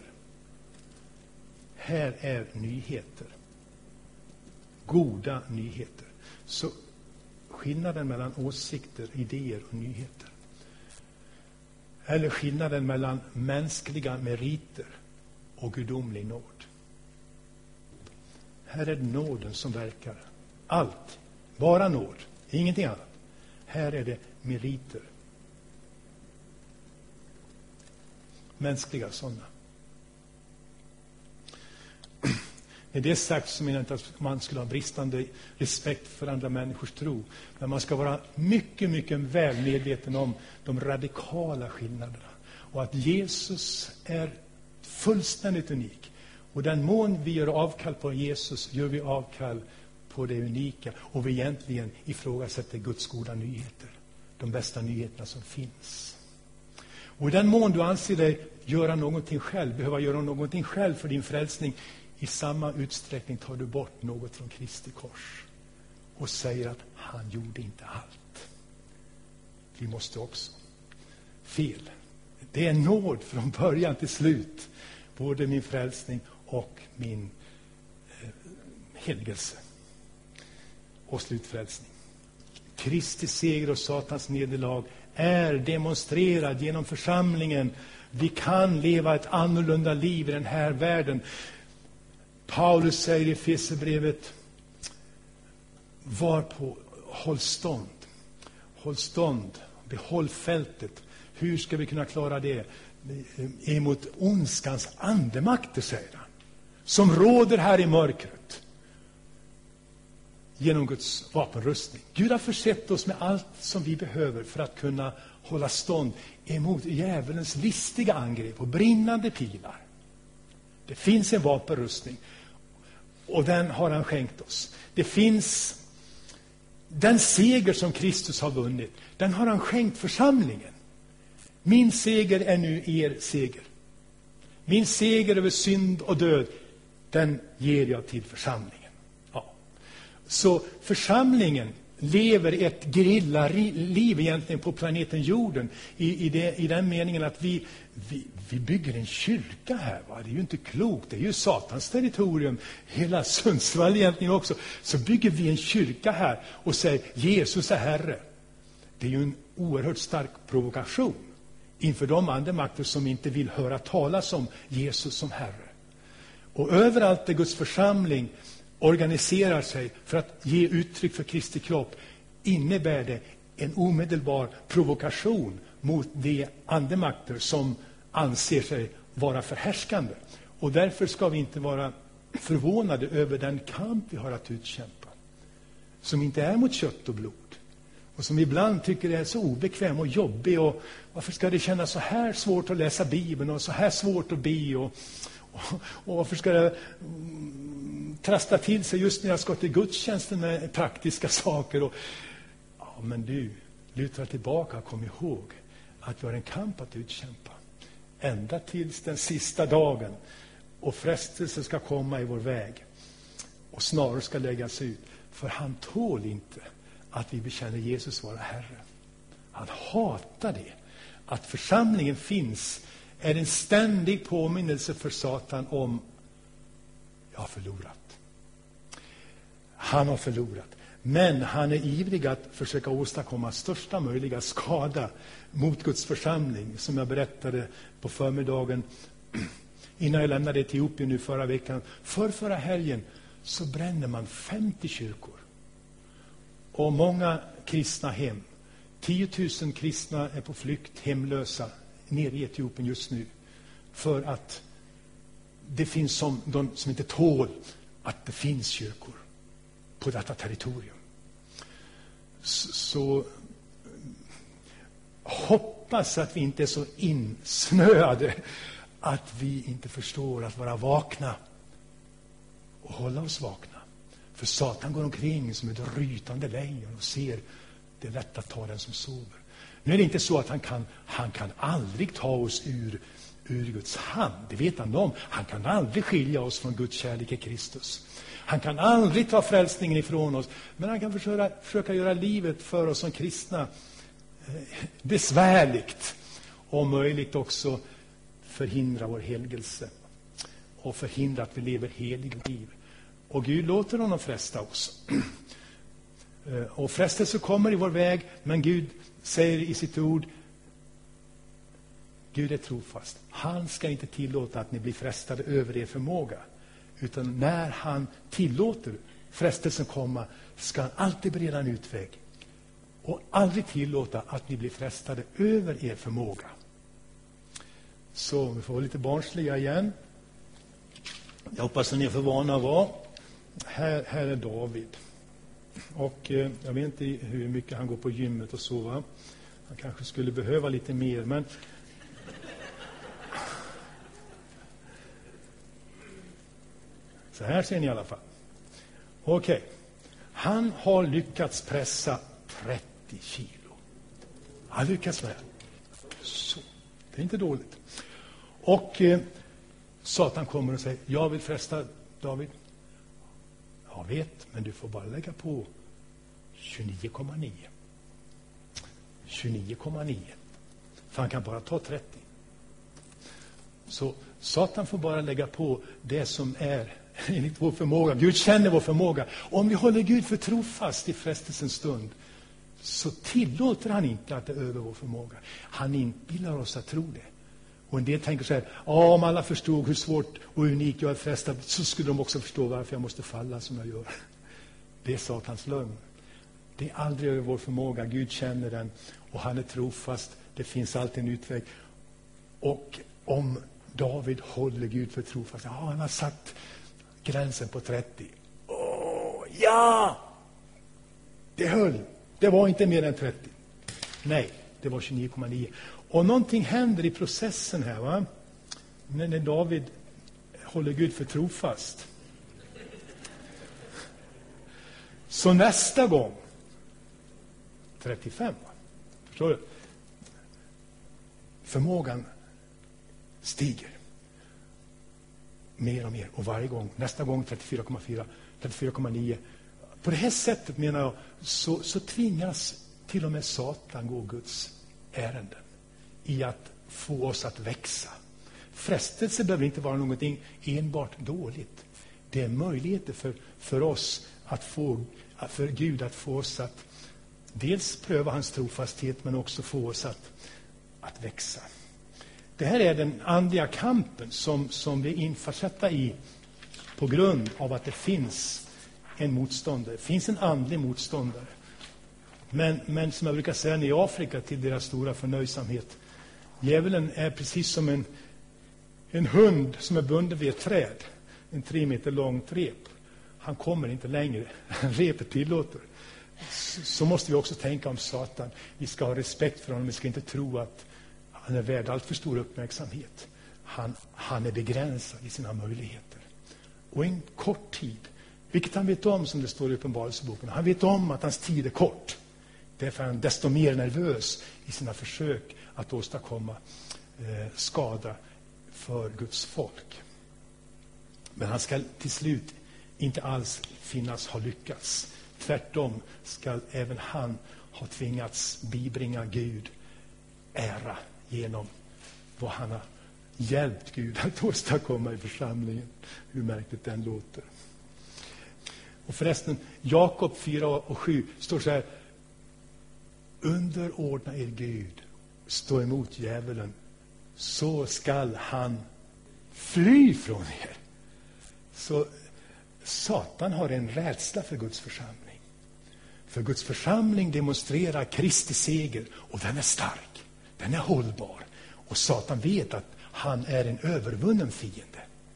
Här är nyheter. Goda nyheter. Så skillnaden mellan åsikter, idéer och nyheter. Eller skillnaden mellan mänskliga meriter och gudomlig nåd. Här är det nåden som verkar. Allt. Bara nåd. Ingenting annat. Här är det meriter. Mänskliga sådana. Med det sagt så menar jag inte att man skulle ha bristande respekt för andra människors tro. Men man ska vara mycket, mycket väl medveten om de radikala skillnaderna. Och att Jesus är fullständigt unik. Och den mån vi gör avkall på Jesus gör vi avkall på det unika. Och vi egentligen ifrågasätter Guds goda nyheter. De bästa nyheterna som finns. Och i den mån du anser dig göra någonting själv, behöva göra någonting själv för din frälsning, i samma utsträckning tar du bort något från Kristi kors. och säger att han gjorde inte allt. Vi måste också. Fel. Det är nåd från början till slut. Både min frälsning och min eh, helgelse. Och slutfrälsning. Kristi seger och Satans nederlag är demonstrerad genom församlingen. Vi kan leva ett annorlunda liv i den här världen. Paulus säger i Efesierbrevet: var på, håll stånd. Håll stånd, behåll fältet. Hur ska vi kunna klara det? Emot ondskans andemakter, säger han, som råder här i mörkret. Genom Guds vapenrustning. Gud har försett oss med allt som vi behöver för att kunna hålla stånd emot djävulens listiga angrepp och brinnande pilar. Det finns en vapenrustning och den har han skänkt oss. Det finns den seger som Kristus har vunnit. Den har han skänkt församlingen. Min seger är nu er seger. Min seger över synd och död, den ger jag till församlingen. Ja. Så församlingen lever ett gerillaliv egentligen på planeten jorden. I, i, det, i den meningen att vi, vi, vi bygger en kyrka här. Va? Det är ju inte klokt. Det är ju Satans territorium. Hela Sundsvall egentligen också. Så bygger vi en kyrka här och säger Jesus är Herre. Det är ju en oerhört stark provokation inför de andemakter som inte vill höra talas om Jesus som Herre. Och överallt där Guds församling organiserar sig för att ge uttryck för Kristi kropp, innebär det en omedelbar provokation mot de andemakter som anser sig vara förhärskande. Och därför ska vi inte vara förvånade över den kamp vi har att utkämpa, som inte är mot kött och blod, och som ibland tycker det är så obekväm och jobbig. Och varför ska det kännas så här svårt att läsa Bibeln och så här svårt att be, och, och, och varför ska det mm, trassla till sig just när jag ska till gudstjänsten med praktiska saker. Och, ja, men du, luta tillbaka och kom ihåg att vi har en kamp att utkämpa. Ända tills den sista dagen, och frestelse ska komma i vår väg och snarare ska läggas ut. För han tål inte att vi bekänner Jesus vara Herre. Han hatar det. Att församlingen finns är en ständig påminnelse för Satan om: jag har förlorat. Han har förlorat. Men han är ivrig att försöka åstadkomma största möjliga skada mot Guds församling. Som jag berättade på förmiddagen innan jag lämnade Etiopien nu förra veckan. För förra helgen så bränner man femtio kyrkor. Och många kristna hem. tiotusen kristna är på flykt, hemlösa, nere i Etiopien just nu. För att det finns som, de som inte tål att det finns kyrkor på detta territorium. Så, så hoppas att vi inte är så insnöade att vi inte förstår att vara vakna och hålla oss vakna. För Satan går omkring som ett rytande lejon och ser det är lätt att ta den som sover. Nu är det inte så att han kan, han kan aldrig ta oss ur, ur Guds hand. Det vet han om. Han kan aldrig skilja oss från Guds kärlek i Kristus. Han kan aldrig ta frälsningen ifrån oss. Men han kan försöka, försöka göra livet för oss som kristna eh, besvärligt. Och möjligt också förhindra vår helgelse. Och förhindra att vi lever helig liv. Och Gud låter honom fresta oss. Och frestelse kommer i vår väg, men Gud säger i sitt ord: Gud är trofast. Han ska inte tillåta att ni blir frestade över er förmåga. Utan när han tillåter frestelsen komma, ska han alltid bereda en utväg. Och aldrig tillåta att ni blir frestade över er förmåga. Så vi får vara lite barnsliga igen. Jag hoppas att ni är för vana att vara. Här, här är David. Och eh, jag vet inte hur mycket han går på gymmet och så, va? Han kanske skulle behöva lite mer, men så här ser ni i alla fall. Okej. Okay. Han har lyckats pressa trettio kilo. Han lyckats med det. Så. Det är inte dåligt. Och eh, Satan kommer och säger: jag vill fresta David. Jag vet, men du får bara lägga på tjugonio komma nio. tjugonio komma nio. För han kan bara ta trettio. Så Satan får bara lägga på det som är enligt vår förmåga. Gud känner vår förmåga. Om vi håller Gud för trofast i frestelsens stund, så tillåter han inte att det är över vår förmåga. Han inbillar oss att tro det. Och en del tänker så här: ja, om alla förstod hur svårt och unik jag är frestad, så skulle de också förstå varför jag måste falla som jag gör. Det är Satans lögn. Det är aldrig över vår förmåga. Gud känner den och han är trofast. Det finns alltid en utväg. Och om David håller Gud för trofast, ja, han har satt gränsen på trettio. Åh, ja! Det höll. Det var inte mer än trettio. Nej, det var tjugonio komma nio. Och någonting händer i processen här, va? När, när David håller Gud för trofast. Så nästa gång, trettiofem, va? Förstår du? Förmågan stiger mer och mer. Och varje gång, nästa gång trettiofyra komma fyra, trettiofyra komma nio. På det här sättet, menar jag, så, så tvingas till och med Satan gå Guds ärenden i att få oss att växa. Frestelse behöver inte vara någonting enbart dåligt. Det är möjligheter för, för oss att få, för Gud att få oss att dels pröva hans trofasthet, men också få oss att, att växa. Det här är den andliga kampen som, som vi är införsatta i på grund av att det finns en motståndare. Det finns en andlig motståndare. Men, men som jag brukar säga i Afrika till deras stora förnöjsamhet, djävulen är precis som en, en hund som är bunden vid ett träd. En tre meter långt rep. Han kommer inte längre. Repet tillåter. Så, så måste vi också tänka om Satan. Vi ska ha respekt för honom. Vi ska inte tro att han är värd allt för stor uppmärksamhet. Han, han är begränsad i sina möjligheter. Och en kort tid, vilket han vet om, som det står i Uppenbarelseboken. Han vet om att hans tid är kort. Därför är han desto mer nervös i sina försök att åstadkomma eh, skada för Guds folk. Men han ska till slut inte alls finnas ha lyckats. Tvärtom ska även han ha tvingats bibringa Gud ära genom vad han har hjälpt Gud att åstadkomma i församlingen. Hur märkligt den låter. Och förresten, Jakob fyra och sju står så här: underordna er Gud, stå emot djävulen, så skall han fly från er. Så Satan har en rädsla för Guds församling. För Guds församling demonstrerar Kristi seger, och den är stark, den är hållbar. Och Satan vet att han är en övervunnen fiende.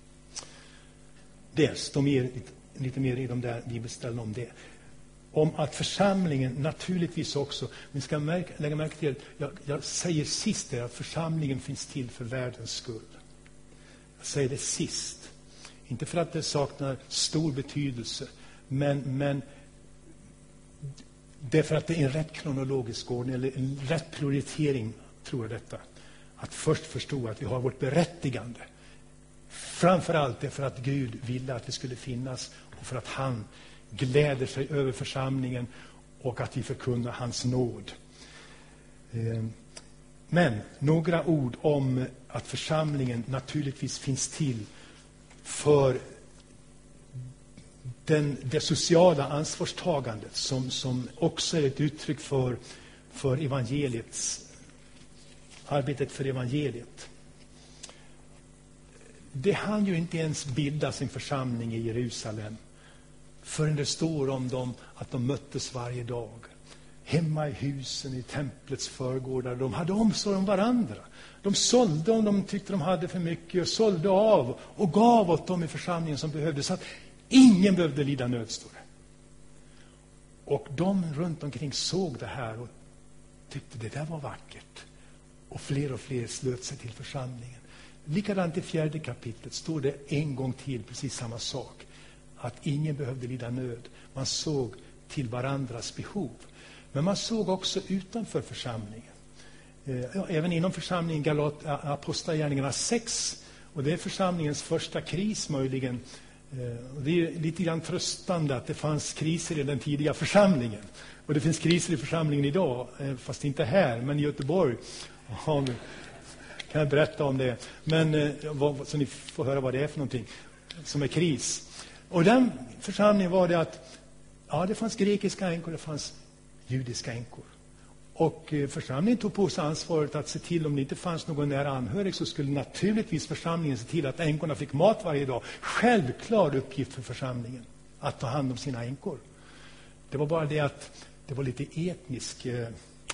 Det står mer, lite mer i de där bibelställen om det. Om att församlingen naturligtvis också, vi ska märka, lägga märke till, jag, jag säger sist där att församlingen finns till för världens skull. Jag säger det sist. Inte för att det saknar stor betydelse, men, men det är för att det är en rätt kronologisk ordning, eller en rätt prioritering, tror jag detta. Att först förstå att vi har vårt berättigande. Framförallt är för att Gud ville att det skulle finnas, och för att han gläder sig över församlingen och att vi förkunnar hans nåd. Men några ord om att församlingen naturligtvis finns till för den, det sociala ansvarstagandet som, som också är ett uttryck för, för evangeliets, arbetet för evangeliet. Det hann ju inte ens bilda sin församling i Jerusalem förrän det står om dem att de möttes varje dag. Hemma i husen, i templets förgårdar. De hade omsorg om varandra. De sålde om de tyckte de hade för mycket, och sålde av och gav åt dem i församlingen som behövde, så att ingen behövde lida nöd, står det. Och de runt omkring såg det här och tyckte det där var vackert. Och fler och fler slöt sig till församlingen. Likadant i fjärde kapitlet står det en gång till precis samma sak. Att ingen behövde lida nöd. Man såg till varandras behov. Men man såg också utanför församlingen. Även inom församlingen, Galat, Apostlagärningarna sex. Och det är församlingens första kris möjligen. Och det är lite grann tröstande att det fanns kriser i den tidiga församlingen. Och det finns kriser i församlingen idag, fast inte här, men i Göteborg. Ja, kan jag berätta om det. Men så ni får höra vad det är för någonting som är kris. Och den församlingen var det att ja, det fanns grekiska änkor, det fanns judiska änkor. Och församlingen tog på sig ansvaret att se till, om det inte fanns någon nära anhörig, så skulle naturligtvis församlingen se till att änkorna fick mat varje dag. Självklar uppgift för församlingen att ta hand om sina änkor. Det var bara det att det var lite etnisk eh,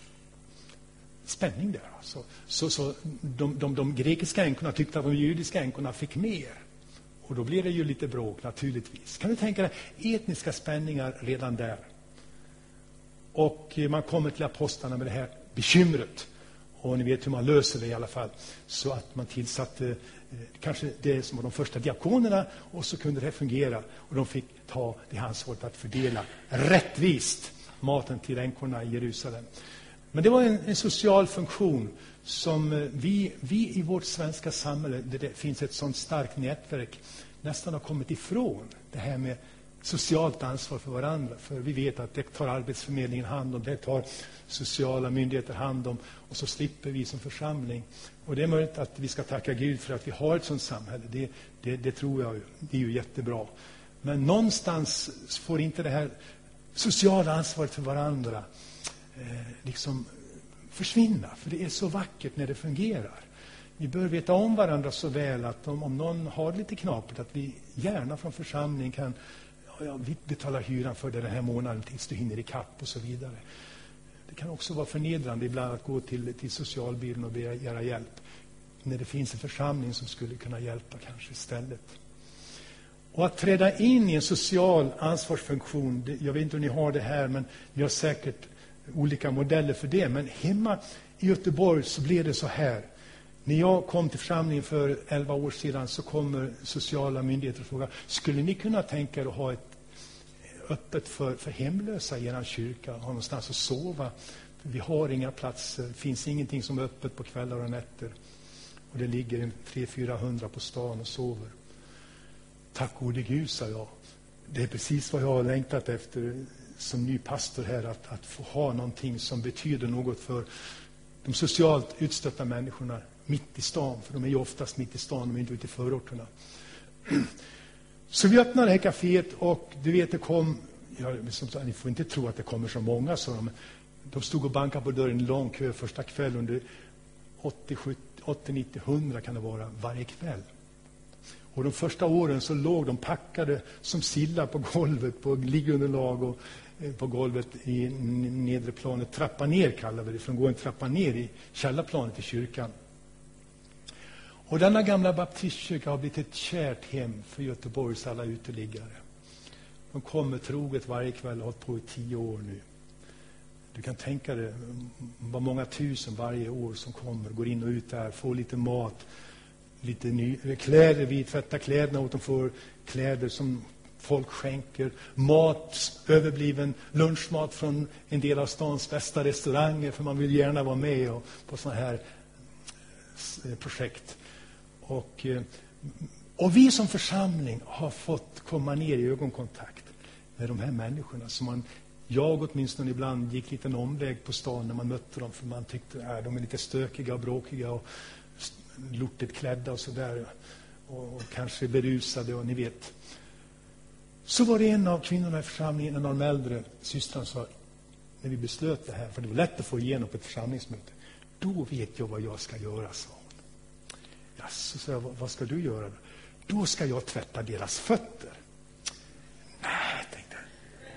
spänning där. Alltså. Så, så de, de, de grekiska änkorna tyckte att de judiska änkorna fick mer. Och då blir det ju lite bråk naturligtvis. Kan du tänka dig etniska spänningar redan där? Och man kommer till apostlarna med det här bekymret. Och ni vet hur man löser det i alla fall. Så att man tillsatte eh, kanske det som var de första diakonerna, och så kunde det fungera. Och de fick ta det ansvaret att fördela rättvist maten till änkorna i Jerusalem. Men det var en, en social funktion som vi, vi i vårt svenska samhälle, där det finns ett sånt starkt nätverk, nästan har kommit ifrån det här med socialt ansvar för varandra. För vi vet att det tar Arbetsförmedlingen hand om, det tar sociala myndigheter hand om, och så slipper vi som församling. Och det är möjligt att vi ska tacka Gud för att vi har ett sånt samhälle. Det, det, det tror jag, det är ju jättebra. Men någonstans får inte det här sociala ansvaret för varandra eh, liksom försvinna. För det är så vackert när det fungerar. Vi bör veta om varandra så väl att om, om någon har lite knapert, att vi gärna från församling kan, ja, vi betalar hyran för det den här månaden tills du hinner i kapp och så vidare. Det kan också vara förnedrande ibland att gå till, till socialbyrån och begära hjälp, när det finns en församling som skulle kunna hjälpa kanske istället. Och att träda in i en social ansvarsfunktion, det, jag vet inte om ni har det här, men ni har säkert olika modeller för det. Men hemma i Göteborg så blev det så här. När jag kom till församlingen för elva år sedan, så kommer sociala myndigheter och frågar: skulle ni kunna tänka er att ha ett öppet för, för hemlösa i er kyrka, ha någonstans att sova? För vi har inga platser, det finns ingenting som är öppet på kvällar och nätter. Och det ligger en tre fyra hundra på stan och sover. Tack gode Gud, sa jag. Det är precis vad jag har längtat efter som ny pastor här, att, att få ha någonting som betyder något för de socialt utstötta människorna mitt i stan, för de är ju oftast mitt i stan, de är inte ute i förorterna. Så vi öppnade det här kaféet, och du vet, det kom, ja, som sagt, ni får inte tro att det kommer så många, så de, de stod och bankade på dörren, en lång kö första kväll under åttio, sjuttio, nittio, hundra kan det vara varje kväll. Och de första åren så låg de packade som sillar på golvet, på liggunderlag och eh, på golvet i nedre planet. Trappa ner kallar vi det, för de går en trappa ner i källarplanet i kyrkan. Och denna gamla baptistkyrka har blivit ett kärt hem för Göteborgs alla uteliggare. De kommer troget varje kväll och har hållit på i tio år nu. Du kan tänka dig vad många tusen varje år som kommer, går in och ut där, får lite mat, lite ny, kläder, vi tvättar kläderna åt, de får kläder som folk skänker, mat, överbliven lunchmat från en del av stans bästa restauranger, för man vill gärna vara med och, på sådana här projekt. Och, och vi som församling har fått komma ner i ögonkontakt med de här människorna som man, jag åtminstone ibland gick lite en omväg på stan när man mötte dem, för man tyckte att äh, de är lite stökiga och bråkiga och lortigt klädda och sådär, och, och kanske berusade, och ni vet. Så var det en av kvinnorna i församlingen, en av de äldre systrarna, sa, när vi beslöt det här, för det var lätt att få igenom på ett församlingsmöte: då vet jag vad jag ska göra, sa hon. Ja, så sa jag, vad ska du göra då? Då ska jag tvätta deras fötter. Nej, tänkte jag.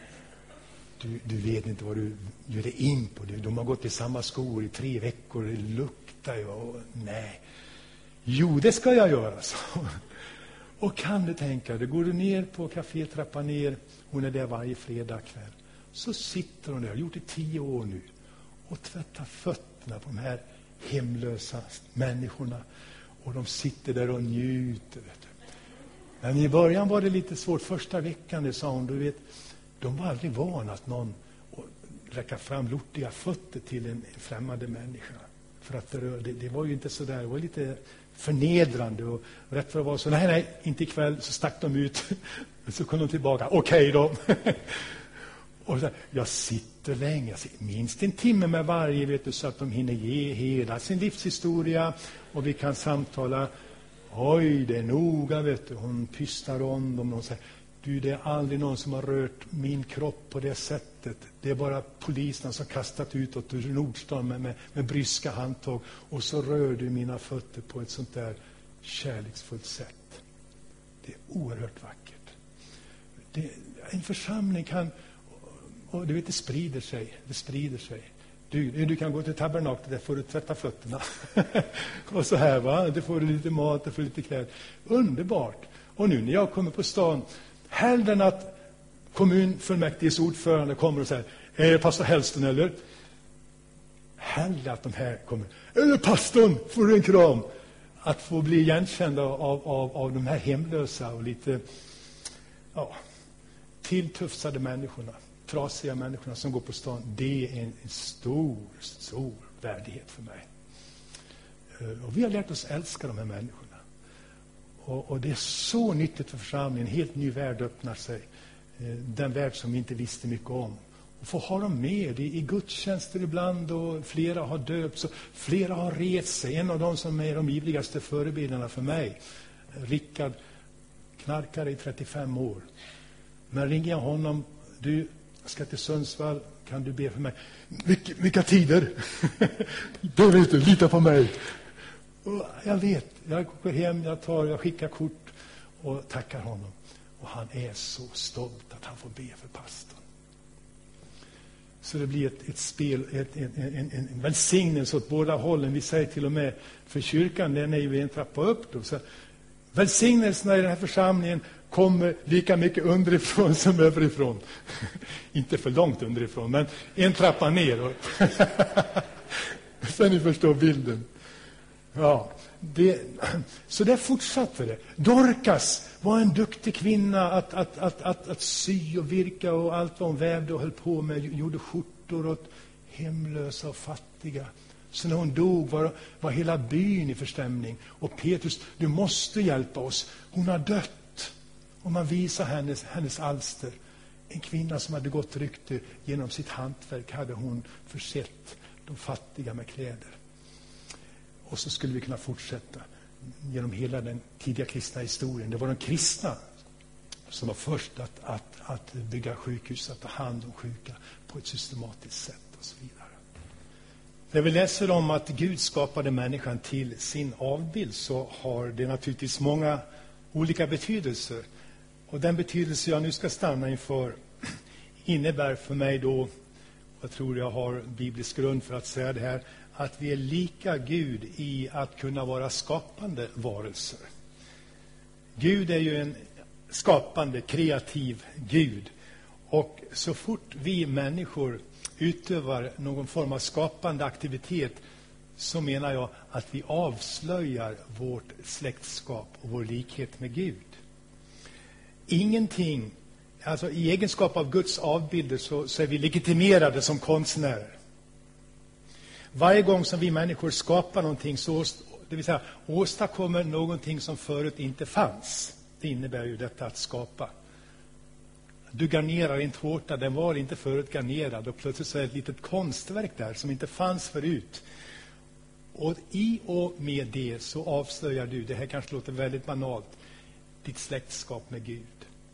Du, du vet inte vad du gör dig in på. De har gått i samma skor i tre veckor, det luktar ju. Och, nej. Jo, det ska jag göra, så. Och kan du tänka, då går du ner på kafé, trappar ner, hon är där varje fredag kväll. Så sitter hon där, har gjort det tio år nu, och tvättar fötterna på de här hemlösa människorna. Och de sitter där och njuter, vet du. Men i början var det lite svårt. Första veckan, det sa hon, du vet, de var aldrig vana att någon räcker fram lortiga fötter till en främmande människa. För att det, det var ju inte så där, det var lite förnedrande. Och rätt för att vara så, nej, nej, inte ikväll. Så stack de ut. Så kom de tillbaka, okej då. Och så, jag sitter länge, jag sitter minst en timme med varje, vet du, så att de hinner ge hela sin livshistoria. Och vi kan samtala. Oj, det är noga, vet du. Hon pystar om dem och säger, du, det är aldrig någon som har rört min kropp på det sättet. Det är bara poliserna som kastat utåt ur Nordstan med, med, med bryska handtag. Och så rör du mina fötter på ett sånt där kärleksfullt sätt. Det är oerhört vackert. Det, en församling kan, och du vet, det sprider sig. Det sprider sig. Du, du kan gå till tabernaklet, där får du tvätta fötterna. Och så här, va? Det får du lite mat, det får du lite kläder. Underbart. Och nu när jag kommer på stan, hellre än att kommunfullmäktiges ordförande kommer och säger, är det pastor Hellsten eller? Hellre att de här kommer, är det pastorn? Får du en kram? Att få bli igenkända av, av, av de här hemlösa och lite ja, tilltufsade människorna. Trasiga människorna som går på stan, det är en, en stor, stor värdighet för mig. Och vi har lärt oss älska de här människorna. Och, och det är så nyttigt för församlingen. En helt ny värld öppnar sig. Den värld som vi inte visste mycket om. Och få ha dem med i, i gudstjänster ibland, och flera har döpts och flera har rest sig. En av dem som är de ivrigaste förebilderna för mig, Rickard, knarkare i trettiofem år. Men ringer jag honom, du, jag ska till Sundsvall, kan du be för mig? Vilka, vilka tider? Det vet du, lita på mig. Och jag vet, jag går hem, jag, tar, jag skickar kort och tackar honom. Och han är så stolt att han får be för pastorn. Så det blir ett, ett spel, ett, en, en, en välsignelse åt båda hållen. Vi säger till och med, för kyrkan, den är ju en trappa upp då. Så välsignelserna i den här församlingen kommer lika mycket underifrån som överifrån. Inte för långt underifrån, men en trappa ner. Så ni förstår bilden. Ja, det, så det fortsatte det. Dorcas var en duktig kvinna att, att, att, att, att sy och virka och allt vad hon vävde och höll på med. Gjorde skjortor åt hemlösa och fattiga. Så när hon dog var, var hela byn i förstämning. Och Petrus, du måste hjälpa oss. Hon har dött. Och man visar hennes, hennes alster. En kvinna som hade gått rykte genom sitt hantverk hade hon försett de fattiga med kläder. Och så skulle vi kunna fortsätta genom hela den tidiga kristna historien. Det var de kristna som var först att, att, att bygga sjukhus, att ta hand om sjuka på ett systematiskt sätt och så vidare. När vi läser om att Gud skapade människan till sin avbild, så har det naturligtvis många olika betydelser. Och den betydelse jag nu ska stanna inför innebär för mig då, jag tror jag har biblisk grund för att säga det här, att vi är lika Gud i att kunna vara skapande varelser. Gud är ju en skapande, kreativ Gud. Och så fort vi människor utövar någon form av skapande aktivitet, så menar jag att vi avslöjar vårt släktskap och vår likhet med Gud. Ingenting, alltså i egenskap av Guds avbilder så, så är vi legitimerade som konstnärer. Varje gång som vi människor skapar någonting, så, det vill säga åstadkommer någonting som förut inte fanns. Det innebär ju detta att skapa. Du garnerar en tårta, den var inte förut garnerad, och plötsligt så är det ett litet konstverk där som inte fanns förut. Och i och med det så avslöjar du, det här kanske låter väldigt banalt, ditt släktskap med Gud.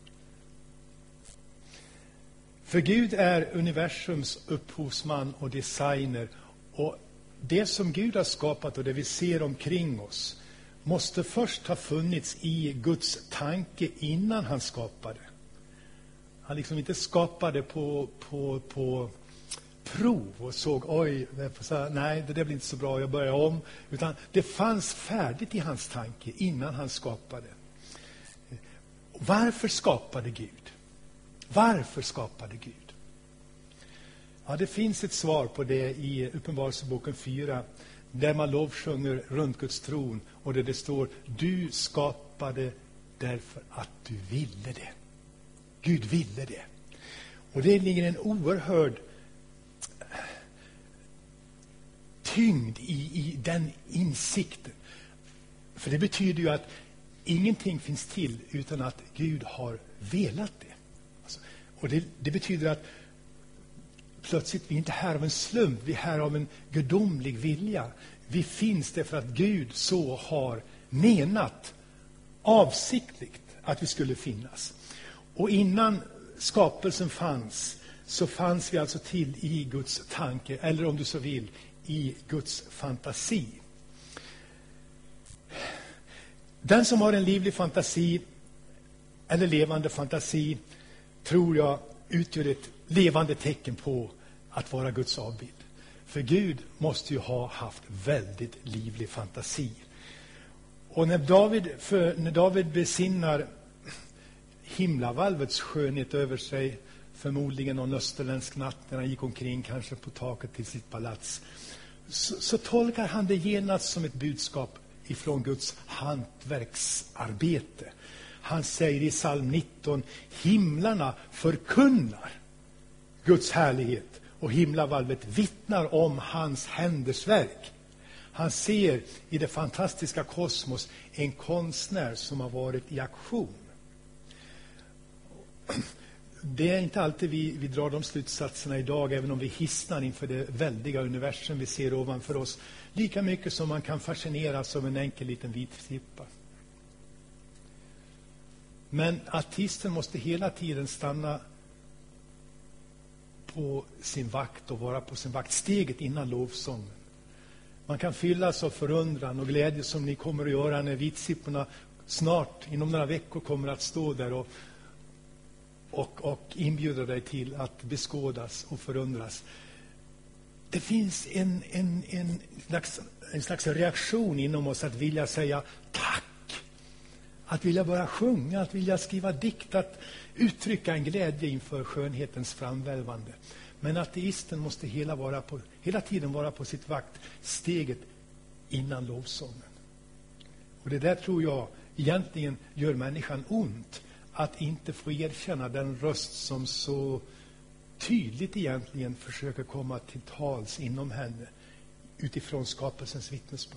För Gud är universums upphovsman och designer, och det som Gud har skapat och det vi ser omkring oss måste först ha funnits i Guds tanke innan han skapade. Han liksom inte skapade på, på, på prov och såg, oj, nej, det där blir inte så bra, jag börjar om. Utan det fanns färdigt i hans tanke innan han skapade. Varför skapade Gud? Varför skapade Gud? Ja, det finns ett svar på det i Uppenbarelseboken fyra, där man lovsjunger runt Guds tron och där det står, du skapade därför att du ville det. Gud ville det. Och det ligger en oerhörd tyngd i, i den insikten. För det betyder ju att ingenting finns till utan att Gud har velat det. Alltså, och det, det betyder att plötsligt vi är inte här av en slump, vi är här av en gudomlig vilja. Vi finns det för att Gud så har menat avsiktligt att vi skulle finnas. Och innan skapelsen fanns så fanns vi alltså till i Guds tanke, eller om du så vill, i Guds fantasi. Den som har en livlig fantasi eller levande fantasi tror jag utgör ett levande tecken på att vara Guds avbild. För Gud måste ju ha haft väldigt livlig fantasi. Och när David, för, när David besinnar himlavalvets skönhet över sig, förmodligen någon österländsk natt när han gick omkring kanske på taket till sitt palats, så, så tolkar han det genast som ett budskap ifrån Guds hantverksarbete. Han säger i psalm nitton: himlarna förkunnar Guds härlighet och himlavalvet vittnar om hans händers verk. Han ser i det fantastiska kosmos en konstnär som har varit i aktion. Det är inte alltid vi, vi drar de slutsatserna idag, även om vi hissnar inför det väldiga universum vi ser ovanför oss. Lika mycket som man kan fascineras av en enkel liten vitsippa. Men artisten måste hela tiden stanna på sin vakt och vara på sin vakt steget innan lovsången. Man kan fyllas av förundran och glädje som ni kommer att göra när vitsipporna snart, inom några veckor, kommer att stå där och, och, och inbjuda dig till att beskådas och förundras. Det finns en, en, en, slags, en slags reaktion inom oss att vilja säga tack. Att vilja bara sjunga, att vilja skriva dikt, att uttrycka en glädje inför skönhetens framvälvande. Men ateisten måste hela, vara på, hela tiden vara på sitt vakt, steget innan lovsången. Och det där tror jag egentligen gör människan ont, att inte få erkänna den röst som så tydligt egentligen försöker komma till tals inom henne utifrån skapelsens vittnesbörd.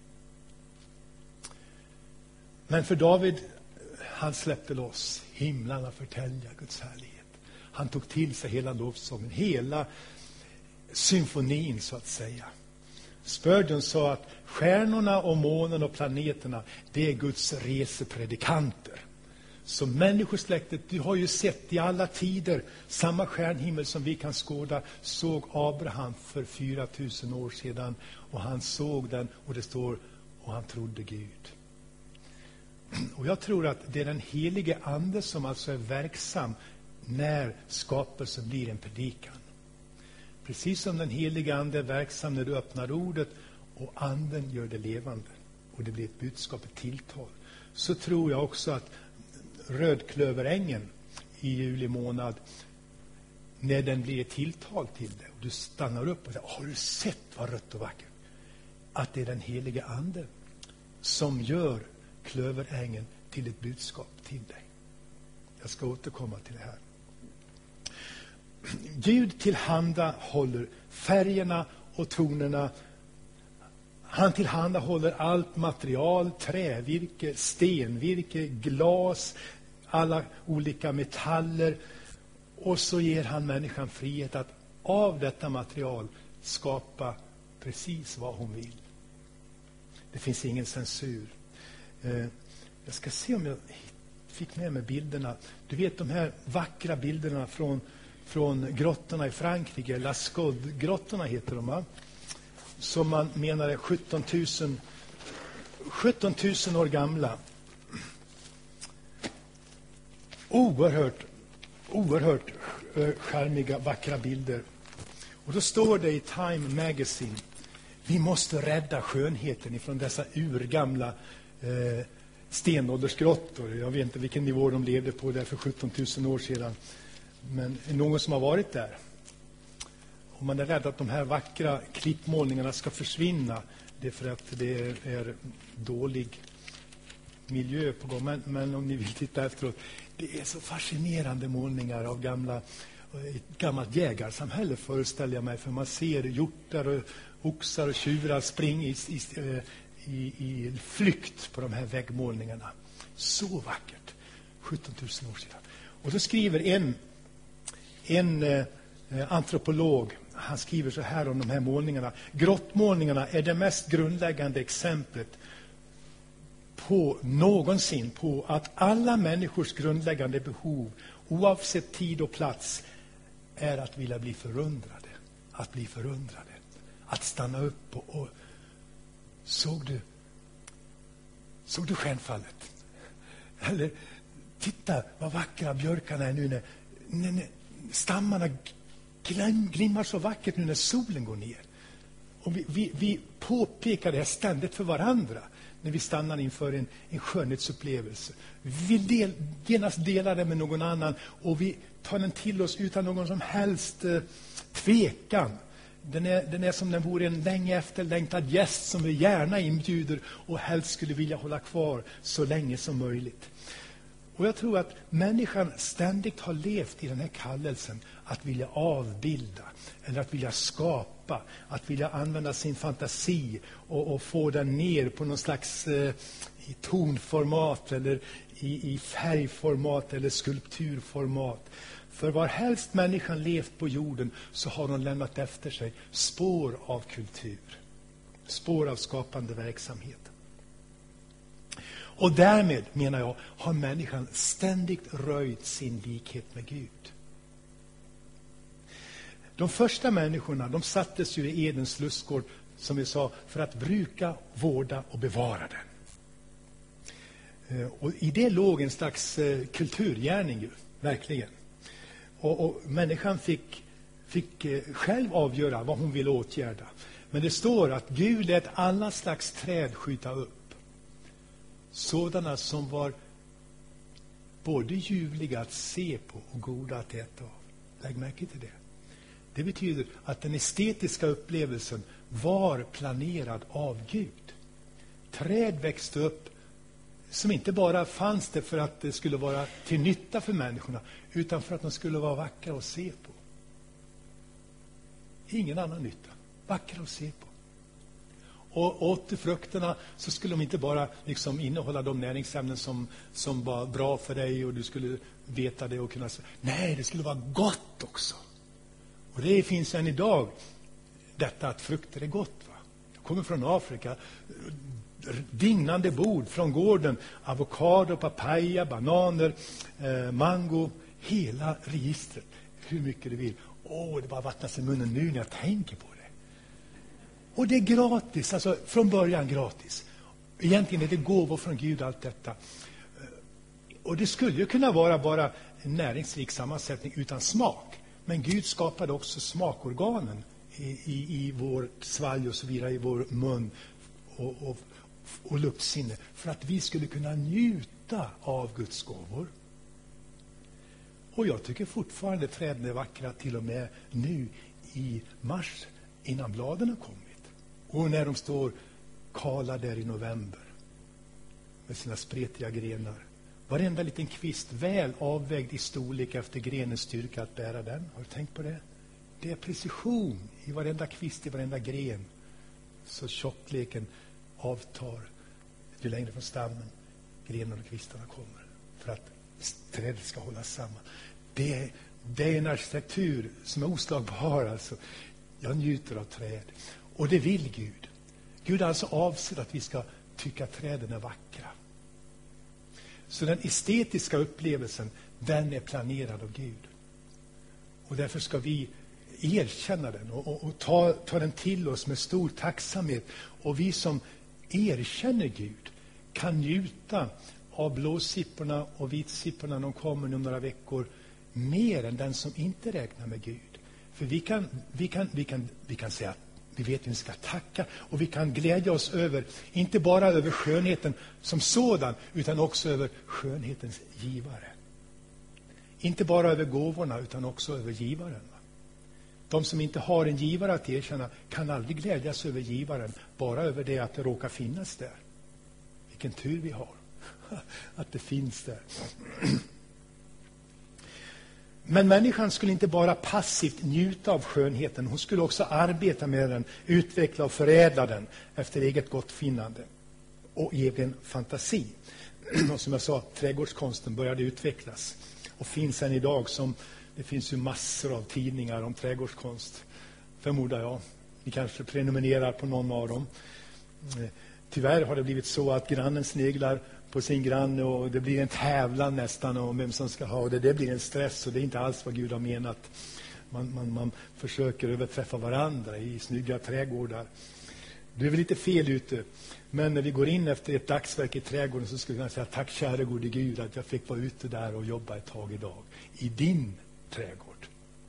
Men för David, han släppte loss. Himlarna förtälja Guds härlighet. Han tog till sig hela lovsången, hela symfonin så att säga. Spurgeon sa att stjärnorna och månen och planeterna, det är Guds resepredikanter. Så människosläktet, du har ju sett i alla tider samma stjärnhimmel som vi kan skåda, såg Abraham för fyra tusen år sedan, och han såg den, och det står, och han trodde Gud. Och jag tror att det är den helige ande som alltså är verksam när skapelsen blir en predikan. Precis som den helige ande är verksam när du öppnar ordet och anden gör det levande och det blir ett budskap, ett tilltal, så tror jag också att rödklöverängen i juli månad, när den blir ett tilltal till dig och du stannar upp och säger, har du sett vad rött och vackert? Att det är den helige ande som gör klöverängen till ett budskap till dig. Jag ska återkomma till det här. Gud tillhandahåller färgerna och tonerna. Han tillhandahåller allt material, trävirke, stenvirke, glas, alla olika metaller. Och så ger han människan frihet att av detta material skapa precis vad hon vill. Det finns ingen censur. Jag ska se om jag fick med mig bilderna. Du vet de här vackra bilderna från, från grottorna i Frankrike. Lascaux-grottorna heter de, va? Som man menar är sjutton tusen år gamla. Oerhört, oerhört charmiga, vackra bilder. Och då står det i Time Magazine: vi måste rädda skönheten ifrån dessa urgamla eh, stenåldersgrottor. Jag vet inte vilken nivå de levde på där för sjutton tusen år sedan. Men någon som har varit där. Och man är rädd att de här vackra klippmålningarna ska försvinna. Det är för att det är dålig miljö på gång. Men, men om ni vill titta efteråt. Det är så fascinerande målningar av gamla, ett gammalt jägarsamhälle, föreställer jag mig. För man ser hjortar och, oxar och tjurar springer i, i, i, i flykt på de här väggmålningarna. Så vackert, sjutton tusen år sedan. Och då skriver en, en eh, antropolog, han skriver så här om de här målningarna. Grottmålningarna är det mest grundläggande exemplet på någonsin på att alla människors grundläggande behov, oavsett tid och plats, är att vilja bli förundrade. Att bli förundrade. Att stanna upp och, och såg du såg du stjärnfallet? Eller titta vad vackra björkarna är nu när, när, när stammarna glim, glimmar så vackert nu när solen går ner. Och vi, vi, vi påpekar det här ständigt för varandra när vi stannar inför en, en skönhetsupplevelse. Vi del, genast delar det med någon annan och vi tar den till oss utan någon som helst eh, tvekan. Den är, den är som den vore en länge efterlängtad gäst som vi gärna inbjuder och helst skulle vilja hålla kvar så länge som möjligt. Och jag tror att människan ständigt har levt i den här kallelsen att vilja avbilda eller att vilja skapa, att vilja använda sin fantasi och, och få den ner på någon slags eh, i tonformat eller i, i färgformat eller skulpturformat. För var helst människan levt på jorden så har hon lämnat efter sig spår av kultur, spår av skapande verksamhet. Och därmed, menar jag, har människan ständigt röjt sin likhet med Gud. De första människorna, de sattes ju i Edens lustgård, som vi sa, för att bruka, vårda och bevara den. Och i det låg en slags kulturgärning ju, verkligen. Och, och människan fick, fick själv avgöra vad hon ville åtgärda. Men det står att Gud lät alla slags träd skjuta upp. Sådana som var både ljuvliga att se på och goda att äta av. Lägg märke till det. Det betyder att den estetiska upplevelsen var planerad av Gud. Träd växte upp som inte bara fanns det för att det skulle vara till nytta för människorna, utan för att de skulle vara vackra att se på. Ingen annan nytta. Vackra att se på. Och åt frukterna så skulle de inte bara liksom innehålla de näringsämnen som, som var bra för dig och du skulle veta det och kunna säga. Nej, det skulle vara gott också. Och det finns än idag detta att frukter är gott. Va? Jag kommer från Afrika. Dignande bord från gården. Avokado, papaya, bananer, eh, mango. Hela registret. Hur mycket du vill. Åh, det bara vattnas i munnen nu när jag tänker på det. Och det är gratis, alltså från början gratis. Egentligen är det gåvor från Gud allt detta. Och det skulle ju kunna vara bara en näringsrik sammansättning utan smak. Men Gud skapade också smakorganen i, i, i vår svalg och så vidare, i vår mun och, och, och luktsinne. För att vi skulle kunna njuta av Guds gåvor. Och jag tycker fortfarande träden är vackra till och med nu i mars innan bladen har kommit. Och när de står kala där i november med sina spretiga grenar. Varenda liten kvist väl avvägd i storlek efter grenens styrka att bära den. Har du tänkt på det? Det är precision i varenda kvist, i varenda gren. Så tjockleken avtar ju längre från stammen grenen och kvistarna kommer. För att trädet ska hållas samman. Det är, det är en arkitektur som är oslagbar. Alltså. Jag njuter av träd. Och det vill Gud. Gud har alltså avsett att vi ska tycka att träden är vackra. Så den estetiska upplevelsen, den är planerad av Gud. Och därför ska vi erkänna den och, och, och ta, ta den till oss med stor tacksamhet. Och vi som erkänner Gud kan njuta av blåsipporna och vitsipporna när de kommer om några veckor mer än den som inte räknar med Gud. För vi kan, vi kan, vi kan, vi kan säga att vi vet att vi ska tacka och vi kan glädja oss över, inte bara över skönheten som sådan, utan också över skönhetens givare. Inte bara över gåvorna, utan också över givaren. De som inte har en givare att erkänna kan aldrig glädjas över givaren, bara över det att det råkar finnas där. Vilken tur vi har att det finns där. Men människan skulle inte bara passivt njuta av skönheten. Hon skulle också arbeta med den, utveckla och förädla den efter eget gottfinnande och egen fantasi. Och som jag sa, trädgårdskonsten började utvecklas och finns än idag. Som, det finns ju massor av tidningar om trädgårdskonst, förmodar jag. Ni kanske prenumererar på någon av dem. Tyvärr har det blivit så att grannen sneglar på sin granne och det blir en tävlan nästan om vem som ska ha det. Det blir en stress och det är inte alls vad Gud har menat. Man, man, man försöker överträffa varandra i snygga trädgårdar. Du är väl lite fel ute. Men när vi går in efter ett dagsverk i trädgården så skulle jag säga tack käre gode Gud att jag fick vara ute där och jobba ett tag idag i din trädgård.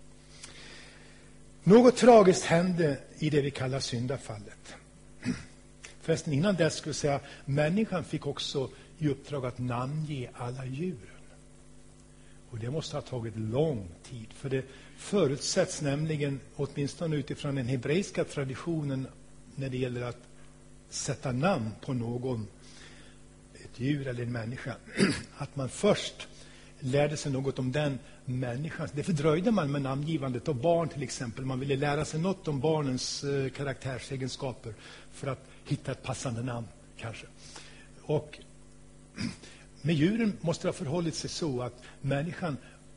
Något tragiskt hände i det vi kallar syndafallet. Förresten innan det skulle jag säga människan fick också i uppdrag att namnge alla djuren. Och det måste ha tagit lång tid. För det förutsätts nämligen, åtminstone utifrån den hebreiska traditionen när det gäller att sätta namn på någon, ett djur eller en människa, att man först lärde sig något om den människan. Det fördröjde man med namngivandet av barn till exempel. Man ville lära sig något om barnens eh, karaktärsegenskaper för att hitta ett passande namn kanske. Och med djuren måste det ha förhållit sig så att människan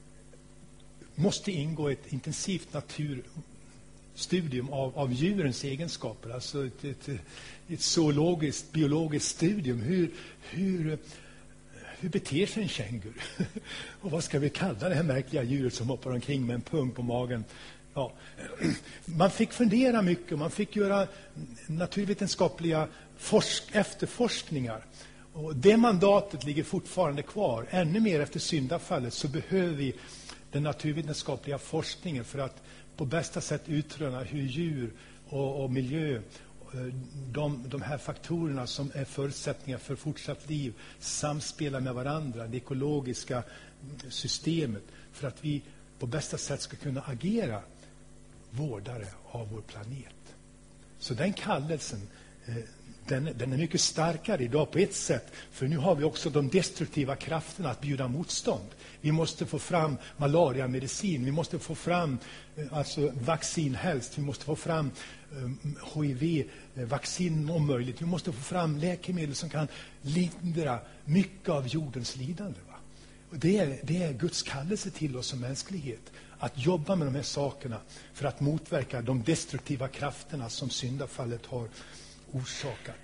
måste ingå ett intensivt naturstudium av, av djurens egenskaper. Alltså ett, ett, ett zoologiskt, biologiskt studium. Hur, hur, hur beter sig en känguru? Och vad ska vi kalla det här märkliga djuret som hoppar omkring med en pung på magen? Ja, man fick fundera mycket, man fick göra naturvetenskapliga forsk- efterforskningar. Och det mandatet ligger fortfarande kvar. Ännu mer efter syndafallet så behöver vi den naturvetenskapliga forskningen för att på bästa sätt utröna hur djur och, och miljö, de, de här faktorerna som är förutsättningar för fortsatt liv, samspelar med varandra, det ekologiska systemet, för att vi på bästa sätt ska kunna agera vårdare av vår planet. Så den kallelsen, den, den är mycket starkare idag på ett sätt, för nu har vi också de destruktiva krafterna att bjuda motstånd. Vi måste få fram malariamedicin, vi måste få fram alltså vaccin helst, vi måste få fram H I V-vaccin om möjligt, vi måste få fram läkemedel som kan lindra mycket av jordens lidande. Va? Och det, är, det är Guds kallelse till oss som mänsklighet, att jobba med de här sakerna för att motverka de destruktiva krafterna som syndafallet har orsakat.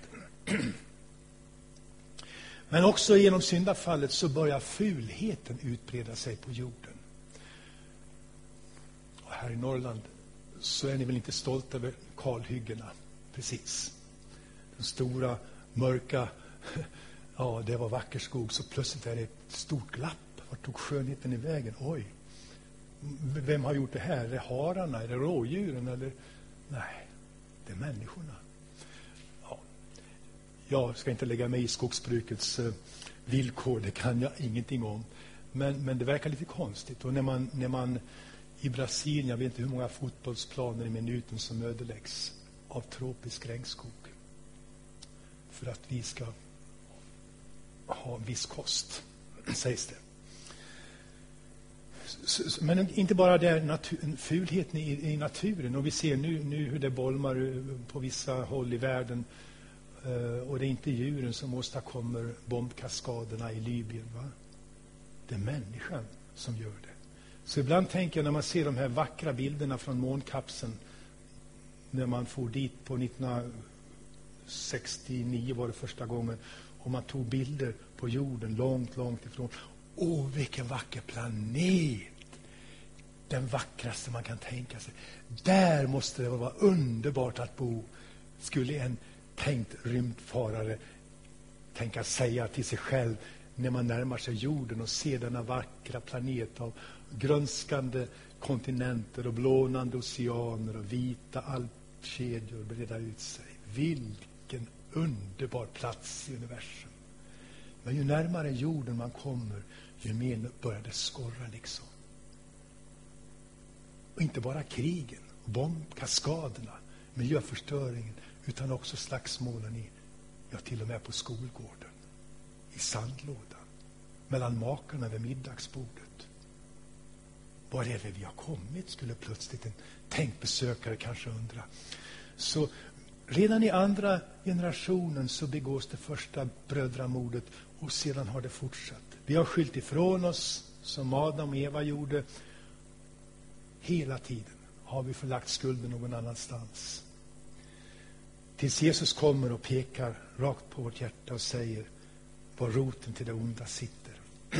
Men också genom syndafallet så börjar fulheten utbreda sig på jorden. Och här i Norrland så är ni väl inte stolta över kalhyggena, precis. Den stora, mörka, ja det var vacker skog, så plötsligt är det ett stort glapp. Vart tog skönheten i vägen? Oj, vem har gjort det här? Är det hararna? Är det rådjuren? Eller? Nej, det är människorna. Ja. Jag ska inte lägga mig i skogsbrukets uh, villkor, det kan jag ingenting om. Men, men det verkar lite konstigt. Och när man, när man i Brasilien, jag vet inte hur många fotbollsplaner i minuten som ödeläggs av tropisk regnskog. För att vi ska ha en viss kost, sägs det. Men inte bara där natur, fulheten i, i naturen. Och vi ser nu, nu hur det bolmar på vissa håll i världen. Uh, och det är inte djuren som åstadkommer bombkaskaderna i Libyen. Va? Det är människan som gör det. Så ibland tänker jag när man ser de här vackra bilderna från månkapseln. När man for dit på nittonhundrasextionio var det första gången. Och man tog bilder på jorden långt, långt ifrån. Åh, vilken vacker planet! Den vackraste man kan tänka sig. Där måste det vara underbart att bo. Skulle en tänkt rymdfarare tänka säga till sig själv när man närmar sig jorden och ser denna vackra planet av grönskande kontinenter och blånande oceaner och vita alpkedjor breda ut sig. Vilken underbar plats i universum. Men ju närmare jorden man kommer, ju mer börjar det skorra liksom. Och inte bara krigen, bombkaskaderna, miljöförstöringen, utan också slagsmålen i, ja till och med på skolgården, i sandlådan, mellan makarna vid middagsbordet. var är det vi har kommit? Skulle plötsligt en tänkt besökare kanske undra. Så redan i andra generationen så begås det första brödramordet och sedan har det fortsatt. Vi har skylt ifrån oss som Adam och Eva gjorde. Hela tiden har vi förlagt skulden någon annanstans. Tills Jesus kommer och pekar rakt på vårt hjärta och säger var roten till det onda sitter.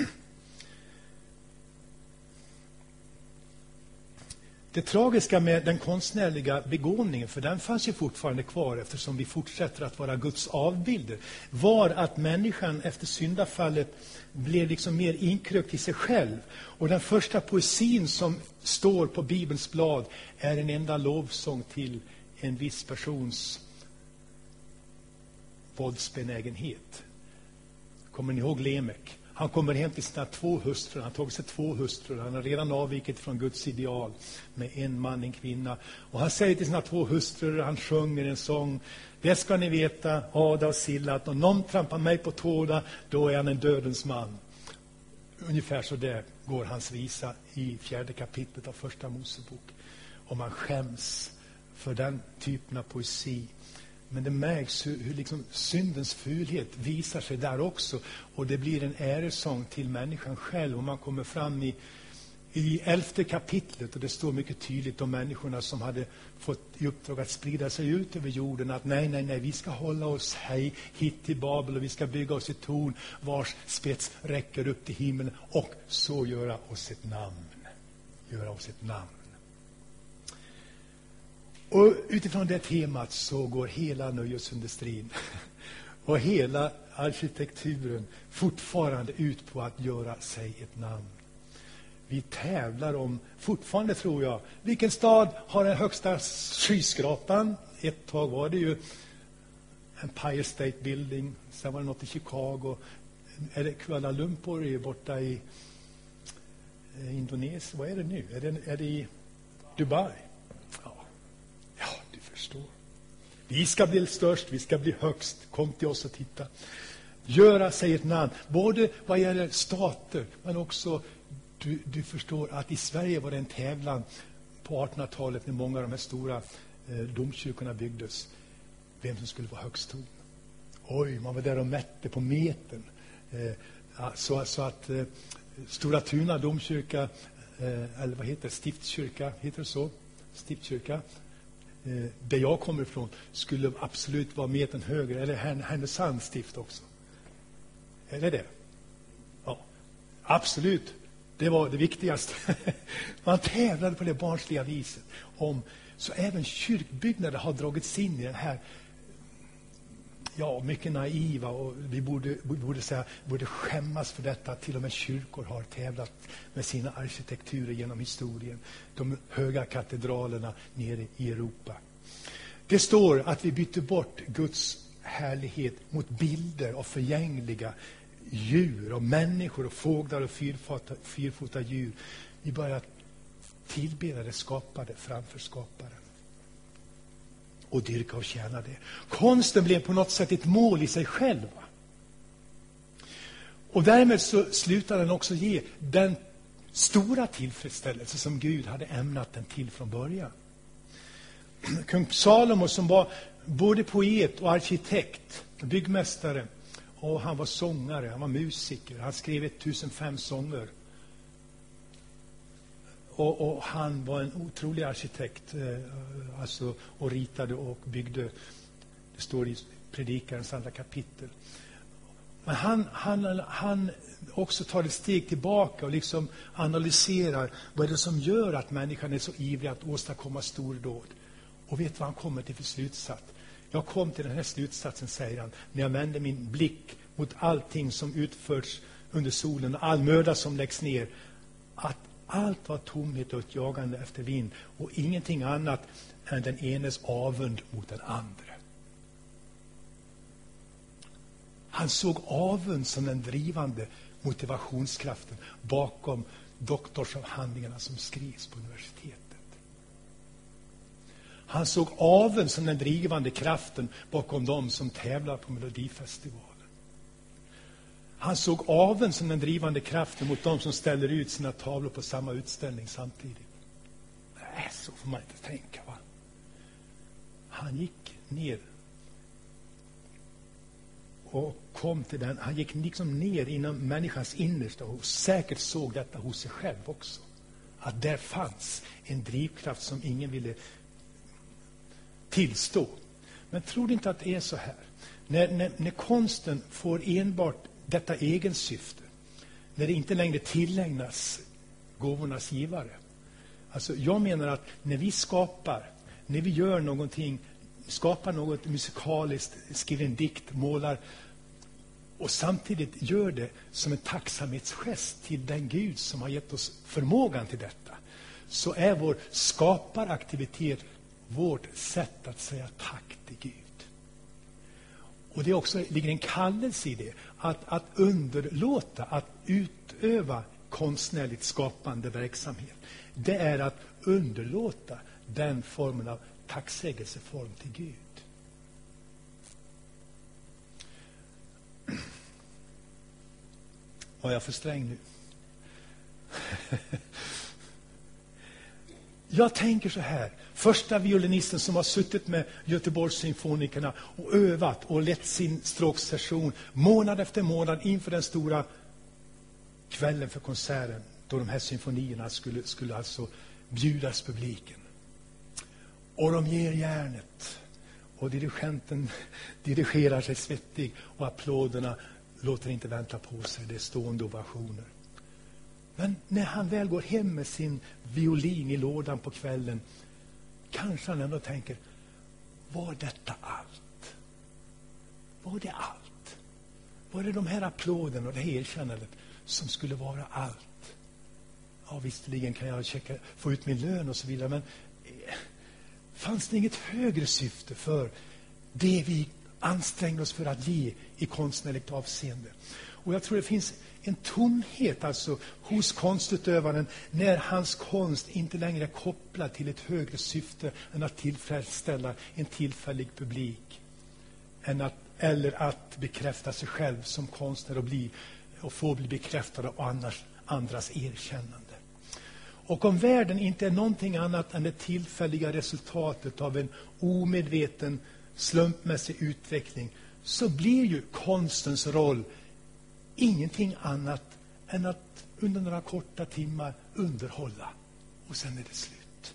Det tragiska med den konstnärliga begåvningen, för den fanns ju fortfarande kvar eftersom vi fortsätter att vara Guds avbilder, var att människan efter syndafallet blev liksom mer inkrökt i sig själv. Och den första poesin som står på Bibelns blad är en enda lovsång till en viss persons våldsbenägenhet. Kommer ni ihåg Lemek? Han kommer hem till sina två hustrur. Han har tagit sig två hustrur. Han har redan avvikit från Guds ideal med en man, en kvinna. Och han säger till sina två hustrur, han sjunger en sång. Det ska ni veta, Ada och Silla, att om någon trampar mig på tårna, då är han en dödens man. Ungefär så där går hans visa i fjärde kapitlet av första Mosebok. Och man skäms för den typen av poesi. Men det märks hur, hur liksom syndens fulhet visar sig där också. Och det blir en äresång till människan själv. Och man kommer fram i, i elfte kapitlet. Och det står mycket tydligt om människorna som hade fått i uppdrag att sprida sig ut över jorden. Att nej, nej, nej, vi ska hålla oss hej, hit till Babel. Och vi ska bygga oss ett torn vars spets räcker upp till himlen. Och så göra oss ett namn. Göra oss ett namn. Och utifrån det temat så går hela nöjesindustrin och hela arkitekturen fortfarande ut på att göra sig ett namn. Vi tävlar om, fortfarande tror jag, vilken stad har den högsta skyskrapan? Ett tag var det ju Empire State Building, sen var det något i Chicago. Är det Kuala Lumpur är borta i eh, Indonesien? Vad är det nu? Är det, är det i Dubai? Ja, du förstår. Vi ska bli störst, vi ska bli högst. Kom till oss och titta. Göra sig ett namn, både vad gäller stater, men också, du, du förstår att i Sverige var det en tävlan på artonhundratalet när många av de här stora eh, domkyrkorna byggdes. Vem som skulle vara högst torn. Oj, man var där och mätte på metern. Eh, så, så att eh, Stora Tuna domkyrka, eh, eller vad heter det, Stiftskyrka, heter det så? Stiftkyrka. Eh, där jag kommer ifrån skulle absolut vara metern högre, eller Härnösand stift också. Är det det? Ja, absolut. Det var det viktigaste. Man tävlade på det barnsliga viset. Om, så även kyrkbyggnader har dragits in i den här, ja, mycket naiva, och vi borde, borde, säga, borde skämmas för detta. Till och med kyrkor har tävlat med sina arkitekturer genom historien. De höga katedralerna nere i Europa. Det står att vi byter bort Guds härlighet mot bilder av förgängliga djur och människor och fåglar och fyrfota, fyrfota djur. Vi börjar tillbeda det skapade framför skaparen. Och dyrka och tjäna det. Konsten blev på något sätt ett mål i sig själv. Och därmed så slutar den också ge den stora tillfredsställelse som Gud hade ämnat den till från början. Kung Salomo, som var både poet och arkitekt, byggmästare, och han var sångare, han var musiker, han skrev ettusenfem sånger. Och, och han var en otrolig arkitekt, eh, alltså, och ritade och byggde. Det står i Predikarens andra kapitel. Men han, han, han också tar ett steg tillbaka och liksom analyserar vad är det som gör att människan är så ivrig att åstadkomma stordåd. Och vet vad han kommer till för slutsats? Jag kom till den här slutsatsen, säger han, när jag vände min blick mot allting som utförts under solen och all möda som läggs ner, att allt var tomhet och ett jagande efter vind och ingenting annat än den enes avund mot den andra. Han såg avund som den drivande motivationskraften bakom doktorsavhandlingarna som skrivs på universitetet. Han såg avund som den drivande kraften bakom dem som tävlar på Melodifestivalen. Han såg aveln som den drivande kraften mot de som ställer ut sina tavlor på samma utställning samtidigt. Nej, så får man inte tänka, va? Han gick ner och kom till den. Han gick liksom ner inom människans innersta och säkert såg detta hos sig själv också. Att där fanns en drivkraft som ingen ville tillstå. Men tror du inte att det är så här? När, när, när konsten får enbart detta egen syfte, när det inte längre tillägnas gåvornas givare. Alltså jag menar att när vi skapar, när vi gör någonting, skapar något musikaliskt, skriver en dikt, målar och samtidigt gör det som en tacksamhetsgest till den Gud som har gett oss förmågan till detta, så är vår skaparaktivitet vårt sätt att säga tack till Gud. Och det också ligger en kallelse i det, att, att underlåta att utöva konstnärligt skapande verksamhet. Det är att underlåta den formen av tacksägelseform till Gud. Var jag för sträng nu? Jag tänker så här. Första violinisten som har suttit med Göteborgssymfonikerna och övat och lett sin stråksession månad efter månad inför den stora kvällen för konserten, då de här symfonierna skulle, skulle alltså bjudas publiken. Och de ger järnet. Och dirigenten dirigerar sig svettig och applåderna låter inte vänta på sig. Det är stående ovationer. Men när han väl går hem med sin violin i lådan på kvällen, kanske han ändå tänker, var detta allt? Var det allt? Var det de här applåderna och det här erkännandet som skulle vara allt? Ja, visserligen kan jag checka, få ut min lön och så vidare, men fanns det inget högre syfte för det vi anstränger oss för att ge i konstnärligt avseende? Och jag tror det finns en tomhet alltså hos konstutövaren när hans konst inte längre är kopplad till ett högre syfte än att tillfredsställa en tillfällig publik, än att, eller att bekräfta sig själv som konstnär och, bli, och få bli bekräftad av annars, andras erkännande. Och om världen inte är någonting annat än det tillfälliga resultatet av en omedveten slumpmässig utveckling, så blir ju konstens roll ingenting annat än att under några korta timmar underhålla. Och sen är det slut.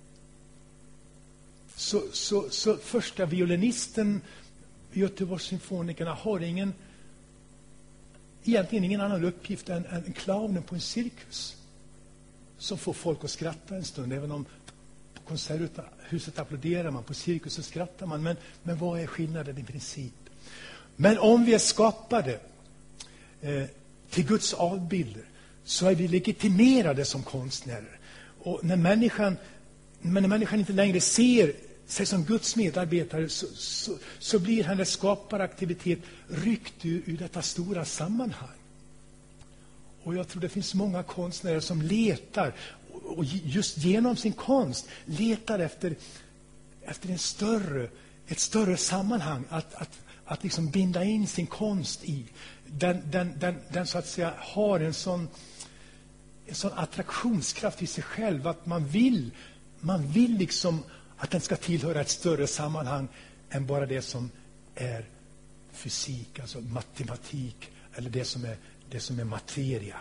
Så, så, så första violinisten, Göteborgssymfonikerna, har ingen, egentligen ingen annan uppgift än, än clownen på en cirkus. Som får folk att skratta en stund. Även om på konserthuset applåderar man, på cirkusen skrattar man. Men, men vad är skillnaden i princip? Men om vi är skapade eh, till Guds avbilder, så är vi legitimerade som konstnärer. Och när människan, men när människan inte längre ser sig som Guds medarbetare, så, så, så blir hennes skaparaktivitet ryckt ur, ur detta stora sammanhang. Och jag tror det finns många konstnärer som letar, och just genom sin konst letar efter, efter en större, ett större sammanhang att, att, att liksom binda in sin konst i. Den, den, den, den så att säga har en sån, en sån attraktionskraft i sig själv att man vill, man vill liksom att den ska tillhöra ett större sammanhang än bara det som är fysik, alltså matematik, eller det som är det som är materia.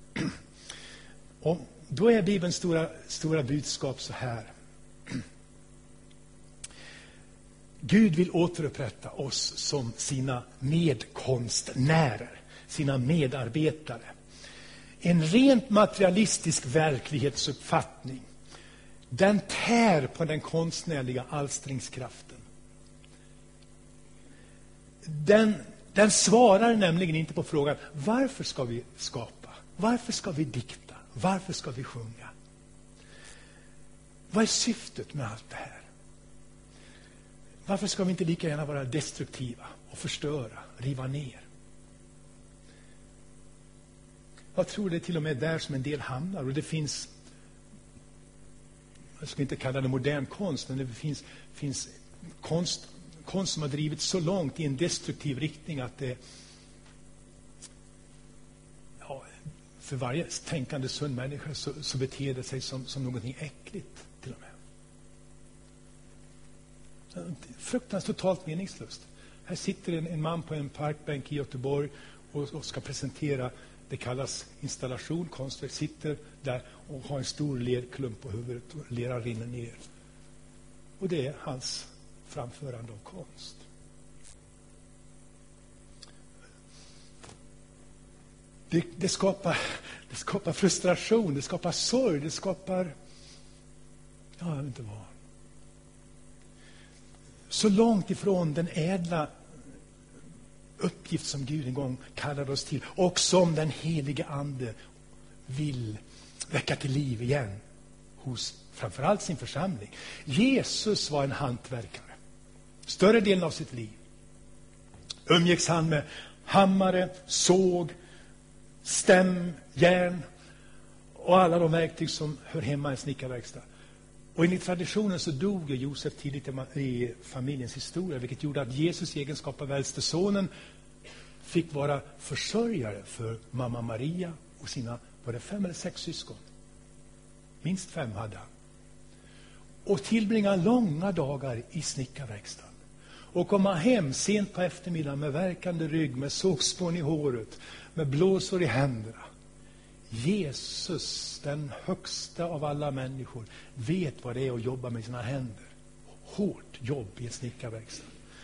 Och då är Bibelns stora, stora budskap så här. Gud vill återupprätta oss som sina medkonstnärer, sina medarbetare. En rent materialistisk verklighetsuppfattning, den tär på den konstnärliga alstringskraften. Den Den svarar nämligen inte på frågan, varför ska vi skapa? Varför ska vi dikta? Varför ska vi sjunga? Vad är syftet med allt det här? Varför ska vi inte lika gärna vara destruktiva och förstöra, riva ner? Jag tror det är till och med där som en del hamnar. Och det finns, jag ska inte kalla det modern konst, men det finns, finns konst konst som har drivits så långt i en destruktiv riktning att det, för varje tänkande sund människa så, så beter det sig som, som någonting äckligt till och med. Fruktansvärt totalt meningslöst. Här sitter en, en man på en parkbänk i Göteborg och, och ska presentera, det kallas installation, konstverk, sitter där och har en stor lerklump på huvudet och lera rinner ner. Och det är hans framförande av konst. Det, det, skapar, det skapar frustration, det skapar sorg, det skapar... Ja, jag vet inte vad. Så långt ifrån den ädla uppgift som Gud en gång kallade oss till och som den helige ande vill väcka till liv igen hos framförallt sin församling. Jesus var en hantverkare. Större delen av sitt liv umgicks han med hammare, såg, stäm, järn och alla de verktyg som hör hemma i en snickarverkstad. Och enligt traditionen så dog Josef tidigt i familjens historia, vilket gjorde att Jesus i egenskap av äldste sonen fick vara försörjare för mamma Maria och sina, var det fem eller sex syskon? Minst fem hade han. Och tillbringa långa dagar i snickarverkstaden. Och komma hem sent på eftermiddagen med värkande rygg, med sågspån i håret, med blåsor i händerna. Jesus, den högsta av alla människor, vet vad det är att jobba med sina händer. Hårt jobb i en snickarverkstad.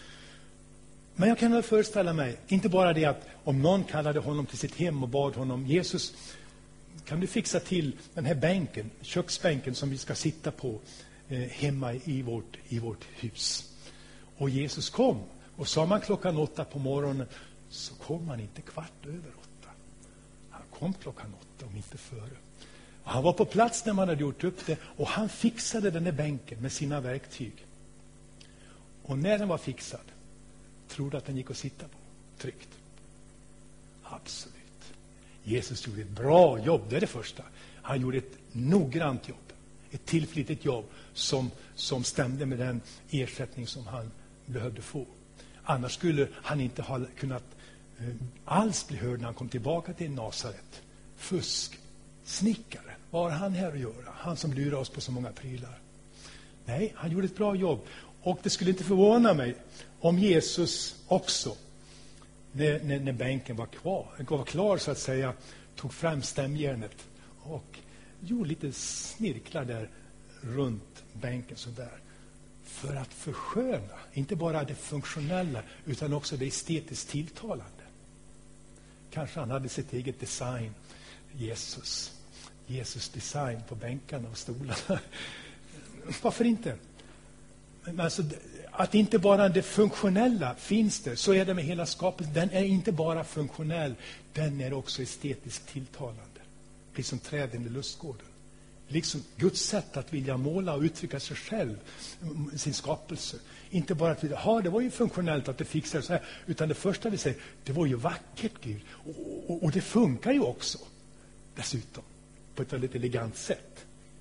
Men jag kan väl föreställa mig, inte bara det att om någon kallade honom till sitt hem och bad honom, Jesus, kan du fixa till den här bänken, köksbänken som vi ska sitta på eh, hemma i vårt, i vårt hus. Och Jesus kom, och sa man klockan åtta på morgonen så kom han inte kvart över åtta. Han kom klockan åtta, om inte före. Och han var på plats när man hade gjort upp det, och han fixade den där bänken med sina verktyg. Och när den var fixad, trodde att den gick att sitta på tryggt. Absolut. Jesus gjorde ett bra jobb, det är det första. Han gjorde ett noggrant jobb. Ett tillflittigt jobb som, som stämde med den ersättning som han behövde få. Annars skulle han inte ha kunnat eh, alls bli hörd när han kom tillbaka till Nasaret. Fusk, snickare, vad har han här att göra? Han som lurar oss på så många prylar. Nej, han gjorde ett bra jobb. Och det skulle inte förvåna mig om Jesus också, när, när, när bänken var klar, var klar så att säga, tog fram stämjärnet och gjorde lite snirklar där runt bänken så där. För att försköna, inte bara det funktionella utan också det estetiskt tilltalande. Kanske han hade sitt eget design, Jesus. Jesus design på bänkarna och stolarna. Varför inte? Men alltså, att inte bara det funktionella finns det, så är det med hela skapelsen. Den är inte bara funktionell, den är också estetiskt tilltalande. Liksom träden i lustgården. Liksom Guds sätt att vilja måla och uttrycka sig själv, sin skapelse. Inte bara att vi, ja, det var ju funktionellt att det fixade så här, utan det första vi säger, det var ju vackert, Gud. Och, och, och det funkar ju också, dessutom, på ett väldigt elegant sätt.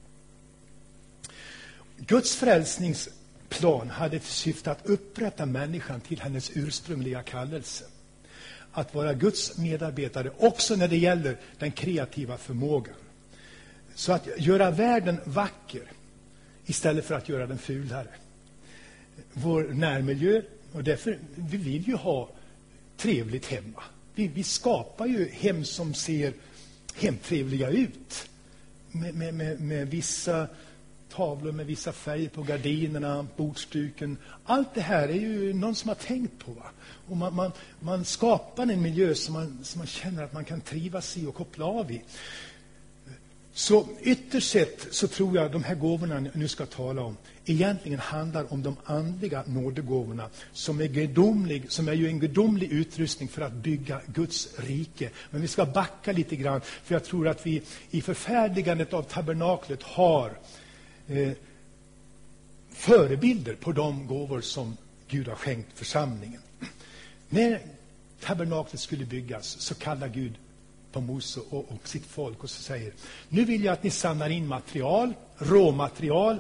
Guds frälsningsplan hade till syfte att upprätta människan till hennes ursprungliga kallelse. Att vara Guds medarbetare också när det gäller den kreativa förmågan. Så att göra världen vacker istället för att göra den fulare. Vår närmiljö, och därför vi vill ju ha trevligt hemma. Vi, vi skapar ju hem som ser hemtrevliga ut. Med, med, med, med vissa tavlor, med vissa färger på gardinerna, bordstycken. Allt det här är ju någon som har tänkt på. Va? Och man, man, man skapar en miljö som man, som man känner att man kan trivas i och koppla av i. Så ytterst sett så tror jag att de här gåvorna jag nu ska tala om egentligen handlar om de andliga nådegåvorna som är gudomlig, som är ju en gudomlig utrustning för att bygga Guds rike. Men vi ska backa lite grann, för jag tror att vi i förfärdigandet av tabernaklet har eh, förebilder på de gåvor som Gud har skänkt församlingen. När tabernaklet skulle byggas så kallar Gud på Mose och, och sitt folk och så säger: nu vill jag att ni samlar in material, råmaterial,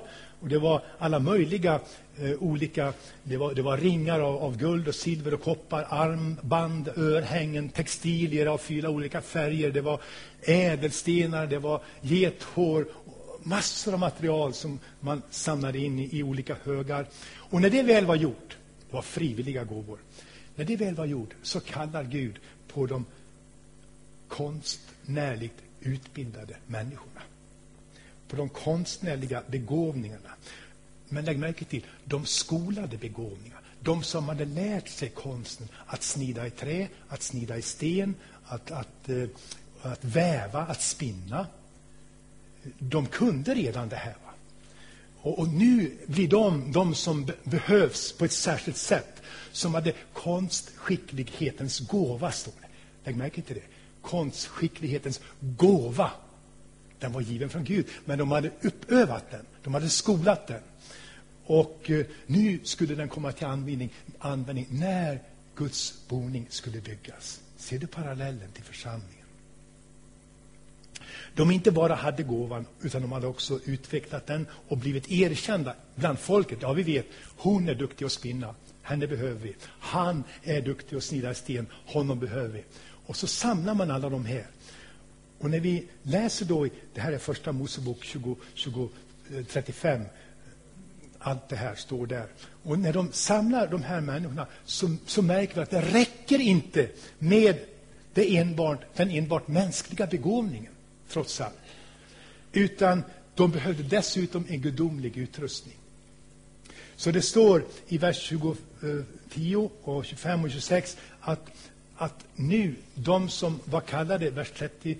Och det var alla möjliga eh, olika, det var, det var ringar av, av guld och silver och koppar, armband, örhängen, textilier av fyra olika färger. Det var ädelstenar, det var gethår, massor av material som man samlade in i, i olika högar. Och när det väl var gjort, det var frivilliga gåvor. När det väl var gjort så kallar Gud på de konstnärligt utbildade människorna. På de konstnärliga begåvningarna. Men lägg märke till, de skolade begåvningar. De som hade lärt sig konsten att snida i trä, att snida i sten, att, att, att, att väva, att spinna. De kunde redan det här. Va? Och, och nu blir de de som be- behövs på ett särskilt sätt. Som hade konstskicklighetens gåva, står det. Lägg märke till det. Konstskicklighetens gåva. Den var given från Gud, men de hade uppövat den. De hade skolat den. Och eh, nu skulle den komma till användning, användning när Guds boning skulle byggas. Ser du parallellen till församlingen? De inte bara hade gåvan, utan de hade också utvecklat den och blivit erkända bland folket. Ja, vi vet, hon är duktig att spinna. Henne behöver vi. Han är duktig att snida i sten. Honom behöver vi. Och så samlar man alla de här. Och när vi läser då, det här är första Mosebok tjugo, tjugo, trettiofem, allt det här står där. Och när de samlar de här människorna så, så märker vi att det räcker inte med det enbart, den enbart mänskliga begåvningen, trots allt. Utan de behövde dessutom en gudomlig utrustning. Så det står i vers tjugo, tio och tjugofem och tjugosex att, att nu de som var kallade, vers trettio,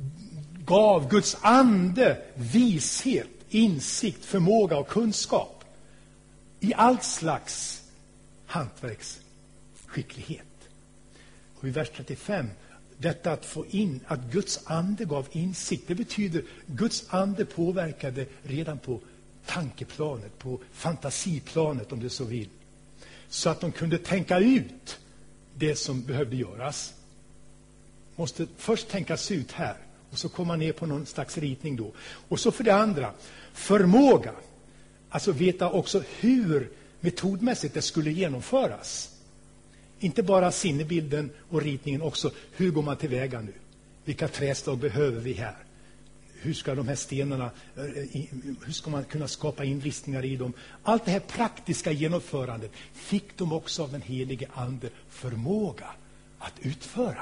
gav Guds ande vishet, insikt, förmåga och kunskap i allt slags hantverksskicklighet. Och i vers trettiofem, detta att få in att Guds ande gav insikt, det betyder Guds ande påverkade redan på tankeplanet, på fantasiplanet om du så vill. Så att de kunde tänka ut det som behövde göras. Måste först tänkas ut här. Och så kommer man ner på någon slags ritning då. Och så för det andra, förmåga. Alltså veta också hur metodmässigt det skulle genomföras. Inte bara sinnebilden och ritningen, också hur går man tillväga nu? Vilka träslag behöver vi här? Hur ska de här stenarna, hur ska man kunna skapa inristningar i dem? Allt det här praktiska genomförandet fick de också av den helige ande förmåga att utföra.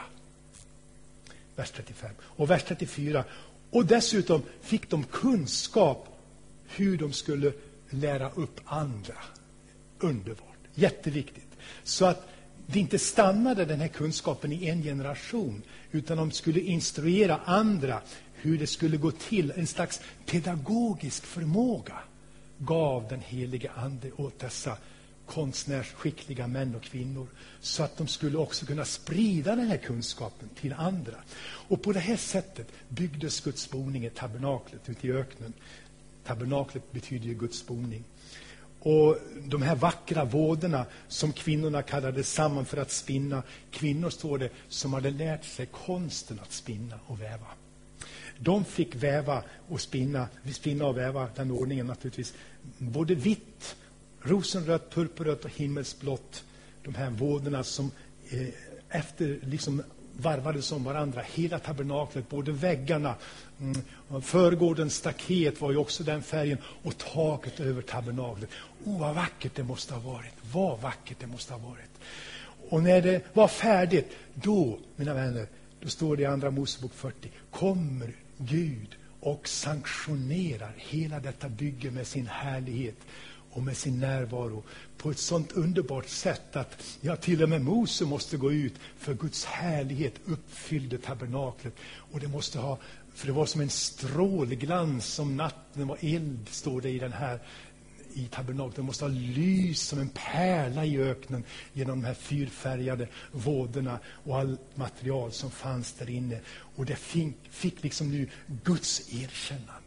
Vers trettiofem. Och vers trettiofyra. Och dessutom fick de kunskap hur de skulle lära upp andra. Underbart. Jätteviktigt. Så att det inte stannade den här kunskapen i en generation, utan de skulle instruera andra hur det skulle gå till. En slags pedagogisk förmåga gav den helige ande åt dessa konstnärsskickliga män och kvinnor, så att de skulle också kunna sprida den här kunskapen till andra. Och på det här sättet byggdes Guds boning i tabernaklet ute i öknen. Tabernaklet betyder ju Guds boning. Och de här vackra våderna som kvinnorna kallade samman för att spinna. Kvinnor, står det, som hade lärt sig konsten att spinna och väva. De fick väva och spinna, spinna och väva, den ordningen naturligtvis, både vitt, rosenrött, purpurrött och himmelsblått. De här våderna som eh, efter liksom varvades om varandra. Hela tabernaklet, både väggarna, mm, förgårdens staket var ju också den färgen, och taket över tabernaklet. Oh, vad vackert det måste ha varit. Vad vackert det måste ha varit. Och när det var färdigt, då, mina vänner, då står det i andra Mosebok fyrtio, kommer Gud och sanktionerar hela detta bygge med sin härlighet och med sin närvaro på ett sånt underbart sätt att ja, till och med Mose måste gå ut, för Guds härlighet uppfyllde tabernaklet. Och det måste ha, för det var som en strålglans, som natten var eld, står det i den här i tabernaklet. Det måste ha lyst som en pärla i öknen genom de här fyrfärgade våderna och all material som fanns där inne. Och det fick, fick liksom nu Guds erkännande.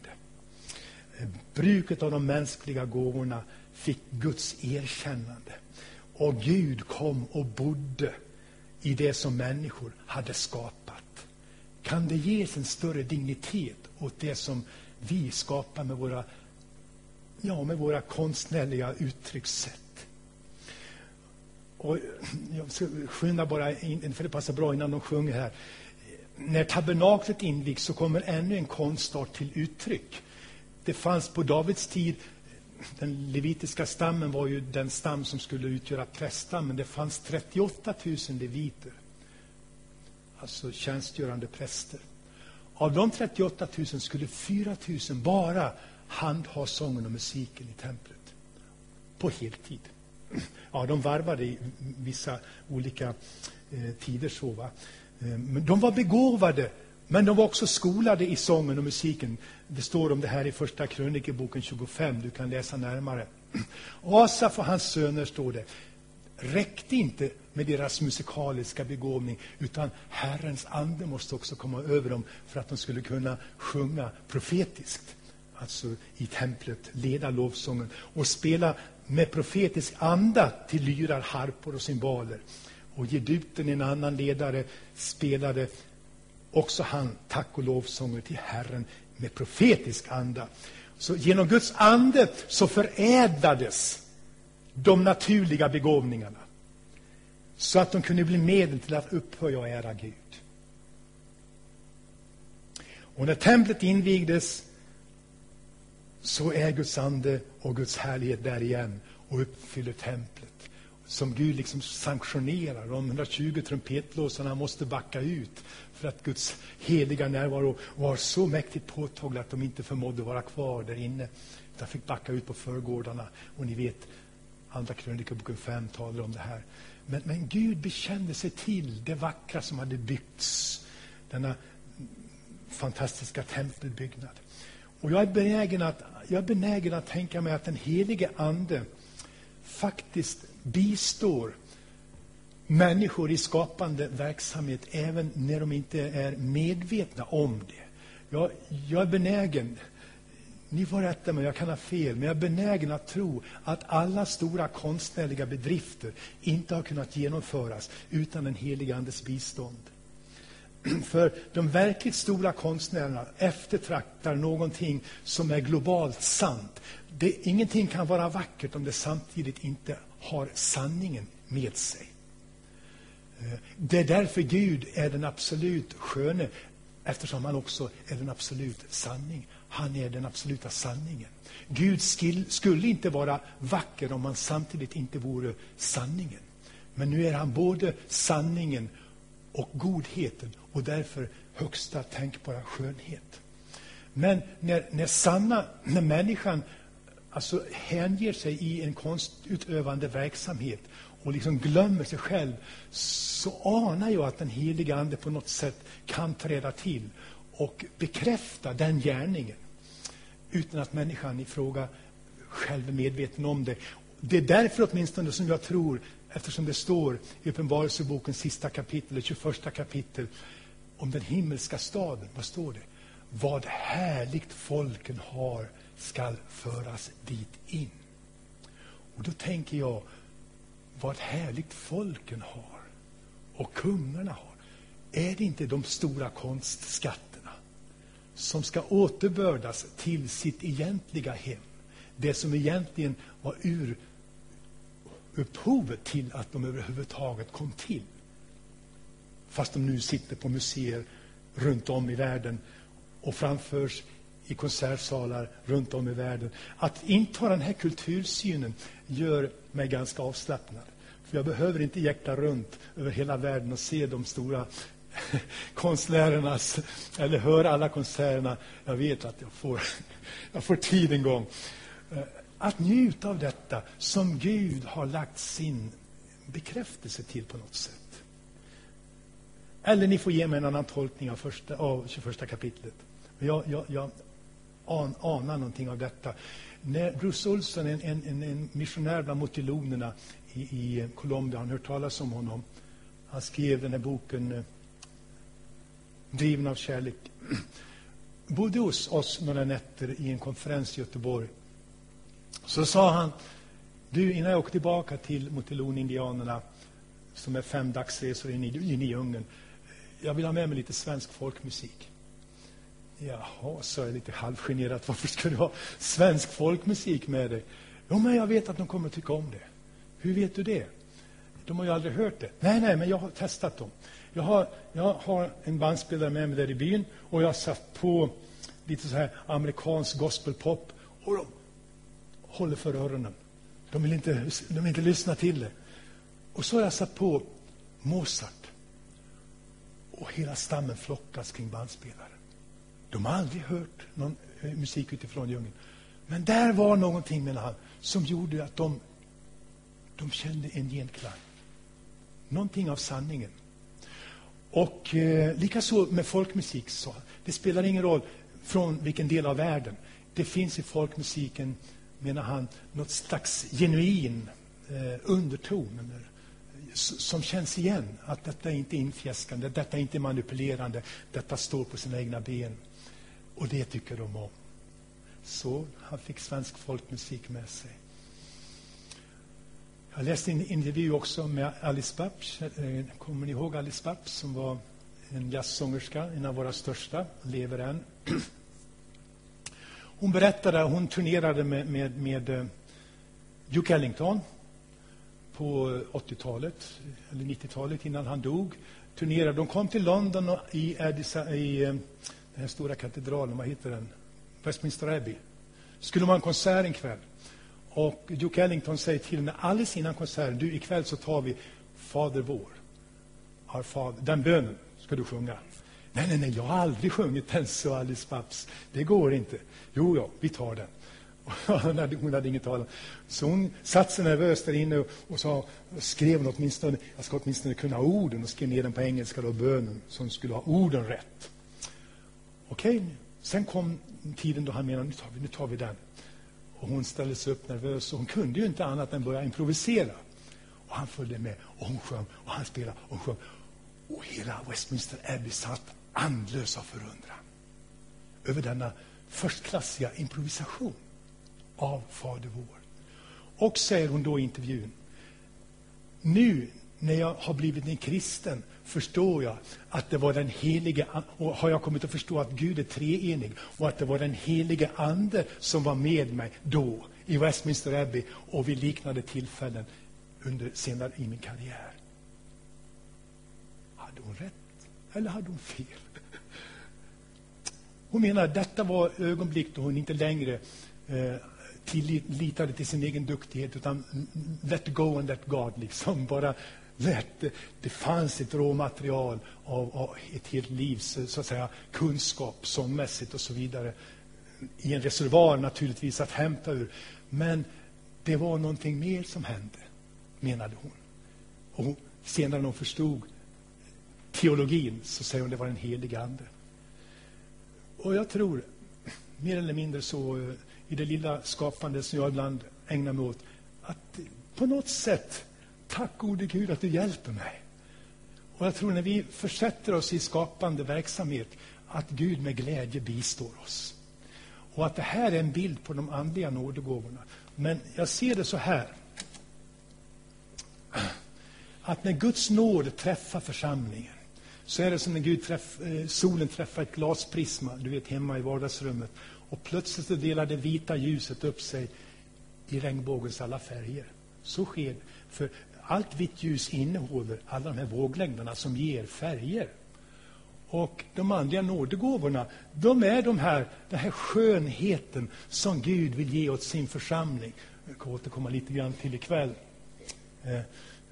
Bruket av de mänskliga gåvorna fick Guds erkännande. Och Gud kom och bodde i det som människor hade skapat. Kan det ges en större dignitet åt det som vi skapar med våra ja, med våra konstnärliga uttryckssätt. Och jag ska skynda bara in, för det passar bra innan de sjunger här. När tabernaklet invigs så kommer ännu en konstart till uttryck. Det fanns på Davids tid, den levitiska stammen var ju den stam som skulle utgöra präststammen. Det fanns trettioåtta tusen leviter, alltså tjänstgörande präster. Av de trettioåtta tusen skulle fyra tusen bara handha sången och musiken i templet på heltid. Ja, de varvade i vissa olika eh, tider så, va. Men de var begåvade, men de var också skolade i sången och musiken. Det står om det här i första krönikeboken tjugofem, du kan läsa närmare. Asaf och hans söner, står det, räckte inte med deras musikaliska begåvning, utan Herrens ande måste också komma över dem för att de skulle kunna sjunga profetiskt. Alltså i templet, leda lovsången och spela med profetisk anda till lyrar, harpor och cymbaler. Och Jeduten, en annan ledare, spelade också han tack och lovsånger till Herren med profetisk anda. Så genom Guds ande så förädlades de naturliga begåvningarna, så att de kunde bli medel till att upphöja och ära Gud. Och när templet invigdes så är Guds ande och Guds härlighet där igen och uppfyller templet. Som Gud liksom sanktionerar. De hundratjugo trumpetblåsarna måste backa ut för att Guds heliga närvaro var så mäktigt påtaglig att de inte förmådde vara kvar där inne. De fick backa ut på förgårdarna. Och ni vet, andra krönikeboken fem talar om det här. Men, men Gud bekände sig till det vackra som hade byggts. Denna fantastiska tempelbyggnad. Och jag är benägen att, jag är benägen att tänka mig att den helige ande faktiskt bistår människor i skapande verksamhet även när de inte är medvetna om det. Jag, jag är benägen, ni får rätta mig, jag kan ha fel, men jag är benägen att tro att alla stora konstnärliga bedrifter inte har kunnat genomföras utan den helige andes bistånd. För de verkligt stora konstnärerna eftertraktar någonting som är globalt sant. Det, ingenting kan vara vackert om det samtidigt inte har sanningen med sig. Det är därför Gud är den absolut sköne, eftersom han också är den absolut sanning. Han är den absoluta sanningen. Gud skulle inte vara vacker om han samtidigt inte vore sanningen. Men nu är han både sanningen och godheten, och därför högsta tänkbara skönhet. Men när, när sanna, när människan alltså hänger sig i en konstutövande verksamhet och liksom glömmer sig själv, så anar jag att den heliga ande på något sätt kan träda till och bekräfta den gärningen utan att människan i fråga själv är medveten om det. Det är därför åtminstone som jag tror, eftersom det står i Uppenbarelsebokens sista kapitel, tjugoförsta kapitel, om den himmelska staden. Vad står det? Vad härligt folken har skall föras dit in. Och då tänker jag, vad härligt folken har och kungarna har. Är det inte de stora konstskatterna som ska återbördas till sitt egentliga hem? Det som egentligen var ur upphovet till att de överhuvudtaget kom till. Fast de nu sitter på museer runt om i världen och framförs i konsertsalar runt om i världen. Att inta den här kultursynen gör mig ganska avslappnad. För jag behöver inte jäkta runt över hela världen och se de stora konstnärernas, eller höra alla konserterna. Jag vet att jag får, jag får tid en gång. Att njuta av detta som Gud har lagt sin bekräftelse till på något sätt. Eller ni får ge mig en annan tolkning av, första, av tjugoförsta kapitlet. Jag, jag, jag an, anar någonting av detta. När Bruce Olson, en, en, en missionär bland motilonerna i, i Colombia, han hört talas om honom. Han skrev den här boken Driven av kärlek. Bodde hos oss några nätter i en konferens i Göteborg. Så sa han, du, innan jag åker tillbaka till Motilon-indianerna, som är fem dagsresor in i, in i djungeln, jag vill ha med mig lite svensk folkmusik. Jaha, så är jag lite halvgenerat. Varför ska du ha svensk folkmusik med dig? Jo, men jag vet att de kommer att tycka om det. Hur vet du det? De har ju aldrig hört det. Nej, nej, men jag har testat dem. Jag har, jag har en bandspelare med mig där i byn och jag har satt på lite så här amerikansk gospelpop och de håller för öronen. De vill inte, de vill inte lyssna till det. Och så har jag satt på Mozart och hela stammen flockas kring bandspelaren. De har aldrig hört någon musik utifrån djungeln. Men där var någonting, menar han, som gjorde att de, de kände en genklang. Någonting av sanningen. Och eh, likaså med folkmusik, så det spelar ingen roll från vilken del av världen. Det finns i folkmusiken, menar han, något slags genuin eh, underton eller, som känns igen. Att detta inte är infjäskande, detta är inte manipulerande, detta står på sina egna ben. Och det tycker de om. Så han fick svensk folkmusik med sig. Jag läste en intervju också med Alice Babs. Kommer ni ihåg Alice Babs som var en jazzsångerska, en av våra största, lever än. Hon berättade, hon turnerade med, med, med Duke Ellington på åttiotalet eller nittiotalet innan han dog. Turnerade. De kom till London och i, Edisa, i den här stora katedralen, vad heter den? Westminster Abbey. Skulle man ha en konsert en kväll. Och Duke Ellington säger till henne alldeles innan konserten, du, ikväll så tar vi Fader vår. Our Father. Den bönen ska du sjunga. Nej, nej, nej, jag har aldrig sjungit den, så Alice Babs. Det går inte. Jo, ja, vi tar den. Hon hade, hon hade inget tal. Så hon satt sig nervös där inne och, och sa, skrev hon åtminstone, jag ska åtminstone kunna orden, och skrev ner den på engelska då, bönen, så hon skulle ha orden rätt. Okej, okay. Sen kom tiden då han menade, nu tar vi, nu tar vi den. Och hon ställde sig upp nervös, och hon kunde ju inte annat än börja improvisera. Och han följde med, och hon sjöng, och han spelade, och hon sjöng. Och hela Westminster Abbey satt andlös av förundran över denna förstklassiga improvisation av Fader vår. Och säger hon då i intervjun, nu när jag har blivit en kristen förstår jag att det var den helige, och har jag kommit att förstå att Gud är treenig, och att det var den helige ande som var med mig då i Westminster Abbey och vid liknande tillfällen under senare i min karriär. Hade hon rätt eller hade hon fel? Hon menar att detta var ögonblick då hon inte längre eh, tillitade till sin egen duktighet, utan let go and let God, liksom bara let, det fanns ett råmaterial av, av ett helt livs, så att säga, kunskap sångmässigt och så vidare i en reservoar naturligtvis att hämta ur, men det var någonting mer som hände, menade hon. Och senare när hon förstod teologin så säger hon det var en helig ande. Och jag tror mer eller mindre så i det lilla skapande som jag ibland ägnar mig åt, att på något sätt, tack gode Gud att du hjälper mig. Och jag tror när vi försätter oss i skapande verksamhet, att Gud med glädje bistår oss. Och att det här är en bild på de andliga nådegåvorna. Men jag ser det så här, att när Guds nåd träffar församlingen, så är det som när Gud träff, solen träffar ett glasprisma, du vet, hemma i vardagsrummet. Och plötsligt så delar det vita ljuset upp sig i regnbågens alla färger. Så sker det. För allt vitt ljus innehåller alla de här våglängderna som ger färger. Och de andliga nådegåvorna, de är de här, den här skönheten som Gud vill ge åt sin församling. Jag kan återkomma lite grann till ikväll. Eh.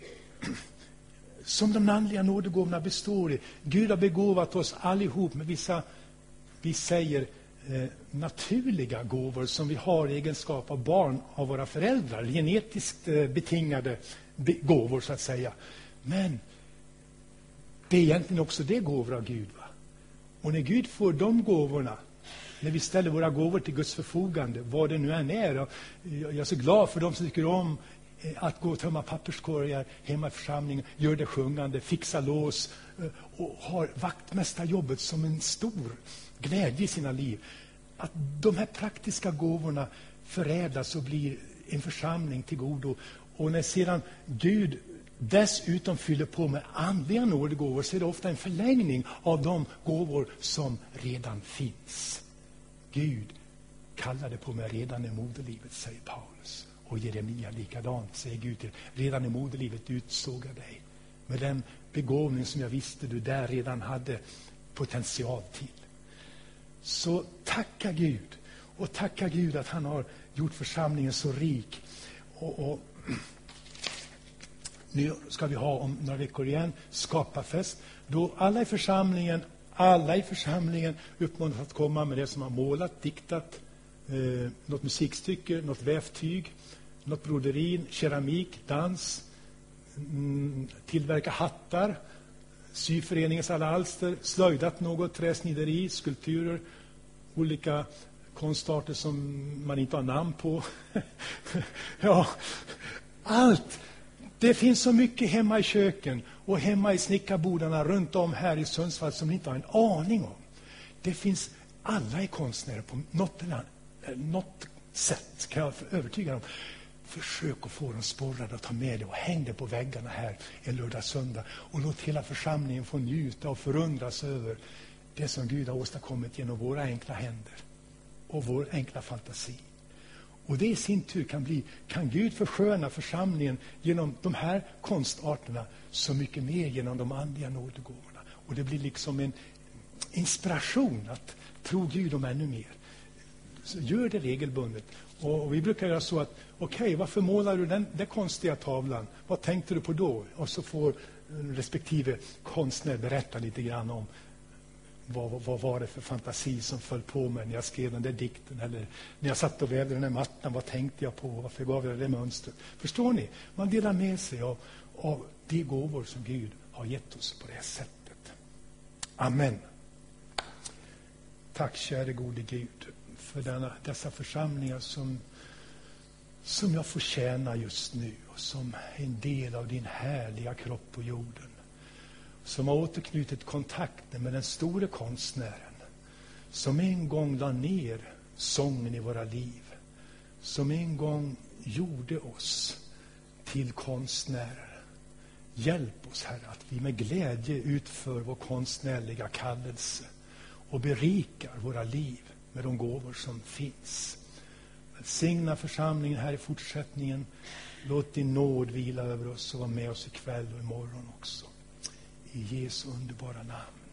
Som de andliga nådegåvorna består i. Gud har begåvat oss allihop med vissa, vi säger, eh, naturliga gåvor som vi har i egenskap av barn av våra föräldrar. Genetiskt eh, betingade be- gåvor, så att säga. Men det är egentligen också det gåvor av Gud. Va? Och när Gud får de gåvorna, när vi ställer våra gåvor till Guds förfogande, vad det nu än är. Och jag är så glad för de som tycker om att gå och tömma papperskorgar hemma i församlingen, gör det sjungande, fixa lås och har vaktmästarjobbet som en stor glädje i sina liv. Att de här praktiska gåvorna förädlas och blir en församling till godo. Och när sedan Gud dessutom fyller på med andliga nådegåvor, så är det ofta en förlängning av de gåvor som redan finns. Gud kallade på mig redan i moderlivet, säger Paulus. Och Jeremia likadant, säger Gud till. Redan i moderlivet utsåg jag dig. Med den begåvning som jag visste du där redan hade potential till. Så tacka Gud. Och tacka Gud att han har gjort församlingen så rik. Och, och nu ska vi ha om några veckor igen skaparfest. Då alla i församlingen, alla i församlingen uppmanas att komma med det som har målat, diktat, eh, något musikstycke, något vävtyg, något broderin, keramik, dans, mm, tillverka hattar, syföreningens alla alster, slöjdat något, träsnideri, skulpturer, olika konstarter som man inte har namn på. Ja, allt. Det finns så mycket hemma i köken och hemma i snickarbodarna runt om här i Sundsvall som ni inte har en aning om. Det finns, alla är konstnärer på något, eller något sätt, kan jag övertyga dem. Försök att få dem sporrade att ta med det och häng det på väggarna här en lördag söndag. Och låt hela församlingen få njuta och förundras över det som Gud har åstadkommit genom våra enkla händer och vår enkla fantasi. Och det i sin tur kan bli, kan Gud försköna församlingen genom de här konstarterna så mycket mer genom de andliga nådegåvorna. Och det blir liksom en inspiration att tro Gud om ännu mer. Så gör det regelbundet. Och vi brukar göra så att, okej, okay, varför målar du den, den konstiga tavlan? Vad tänkte du på då? Och så får respektive konstnär berätta lite grann om Vad, vad var det för fantasi som föll på mig när jag skrev den där dikten? Eller när jag satt och vävde den där mattan, vad tänkte jag på? Varför gav jag det mönstret? Förstår ni? Man delar med sig av, av de gåvor som Gud har gett oss på det här sättet. Amen. Tack käre gode Gud för denna, dessa församlingar som, som jag får tjäna just nu. Och som en del av din härliga kropp på jorden. Som har återknutit kontakten med den store konstnären. Som en gång la ner sången i våra liv. Som en gång gjorde oss till konstnärer. Hjälp oss, Herre, att vi med glädje utför vår konstnärliga kallelse. Och berikar våra liv med de gåvor som finns. Välsigna församlingen här i fortsättningen. Låt din nåd vila över oss och vara med oss ikväll och imorgon också. I Jesu underbara namn.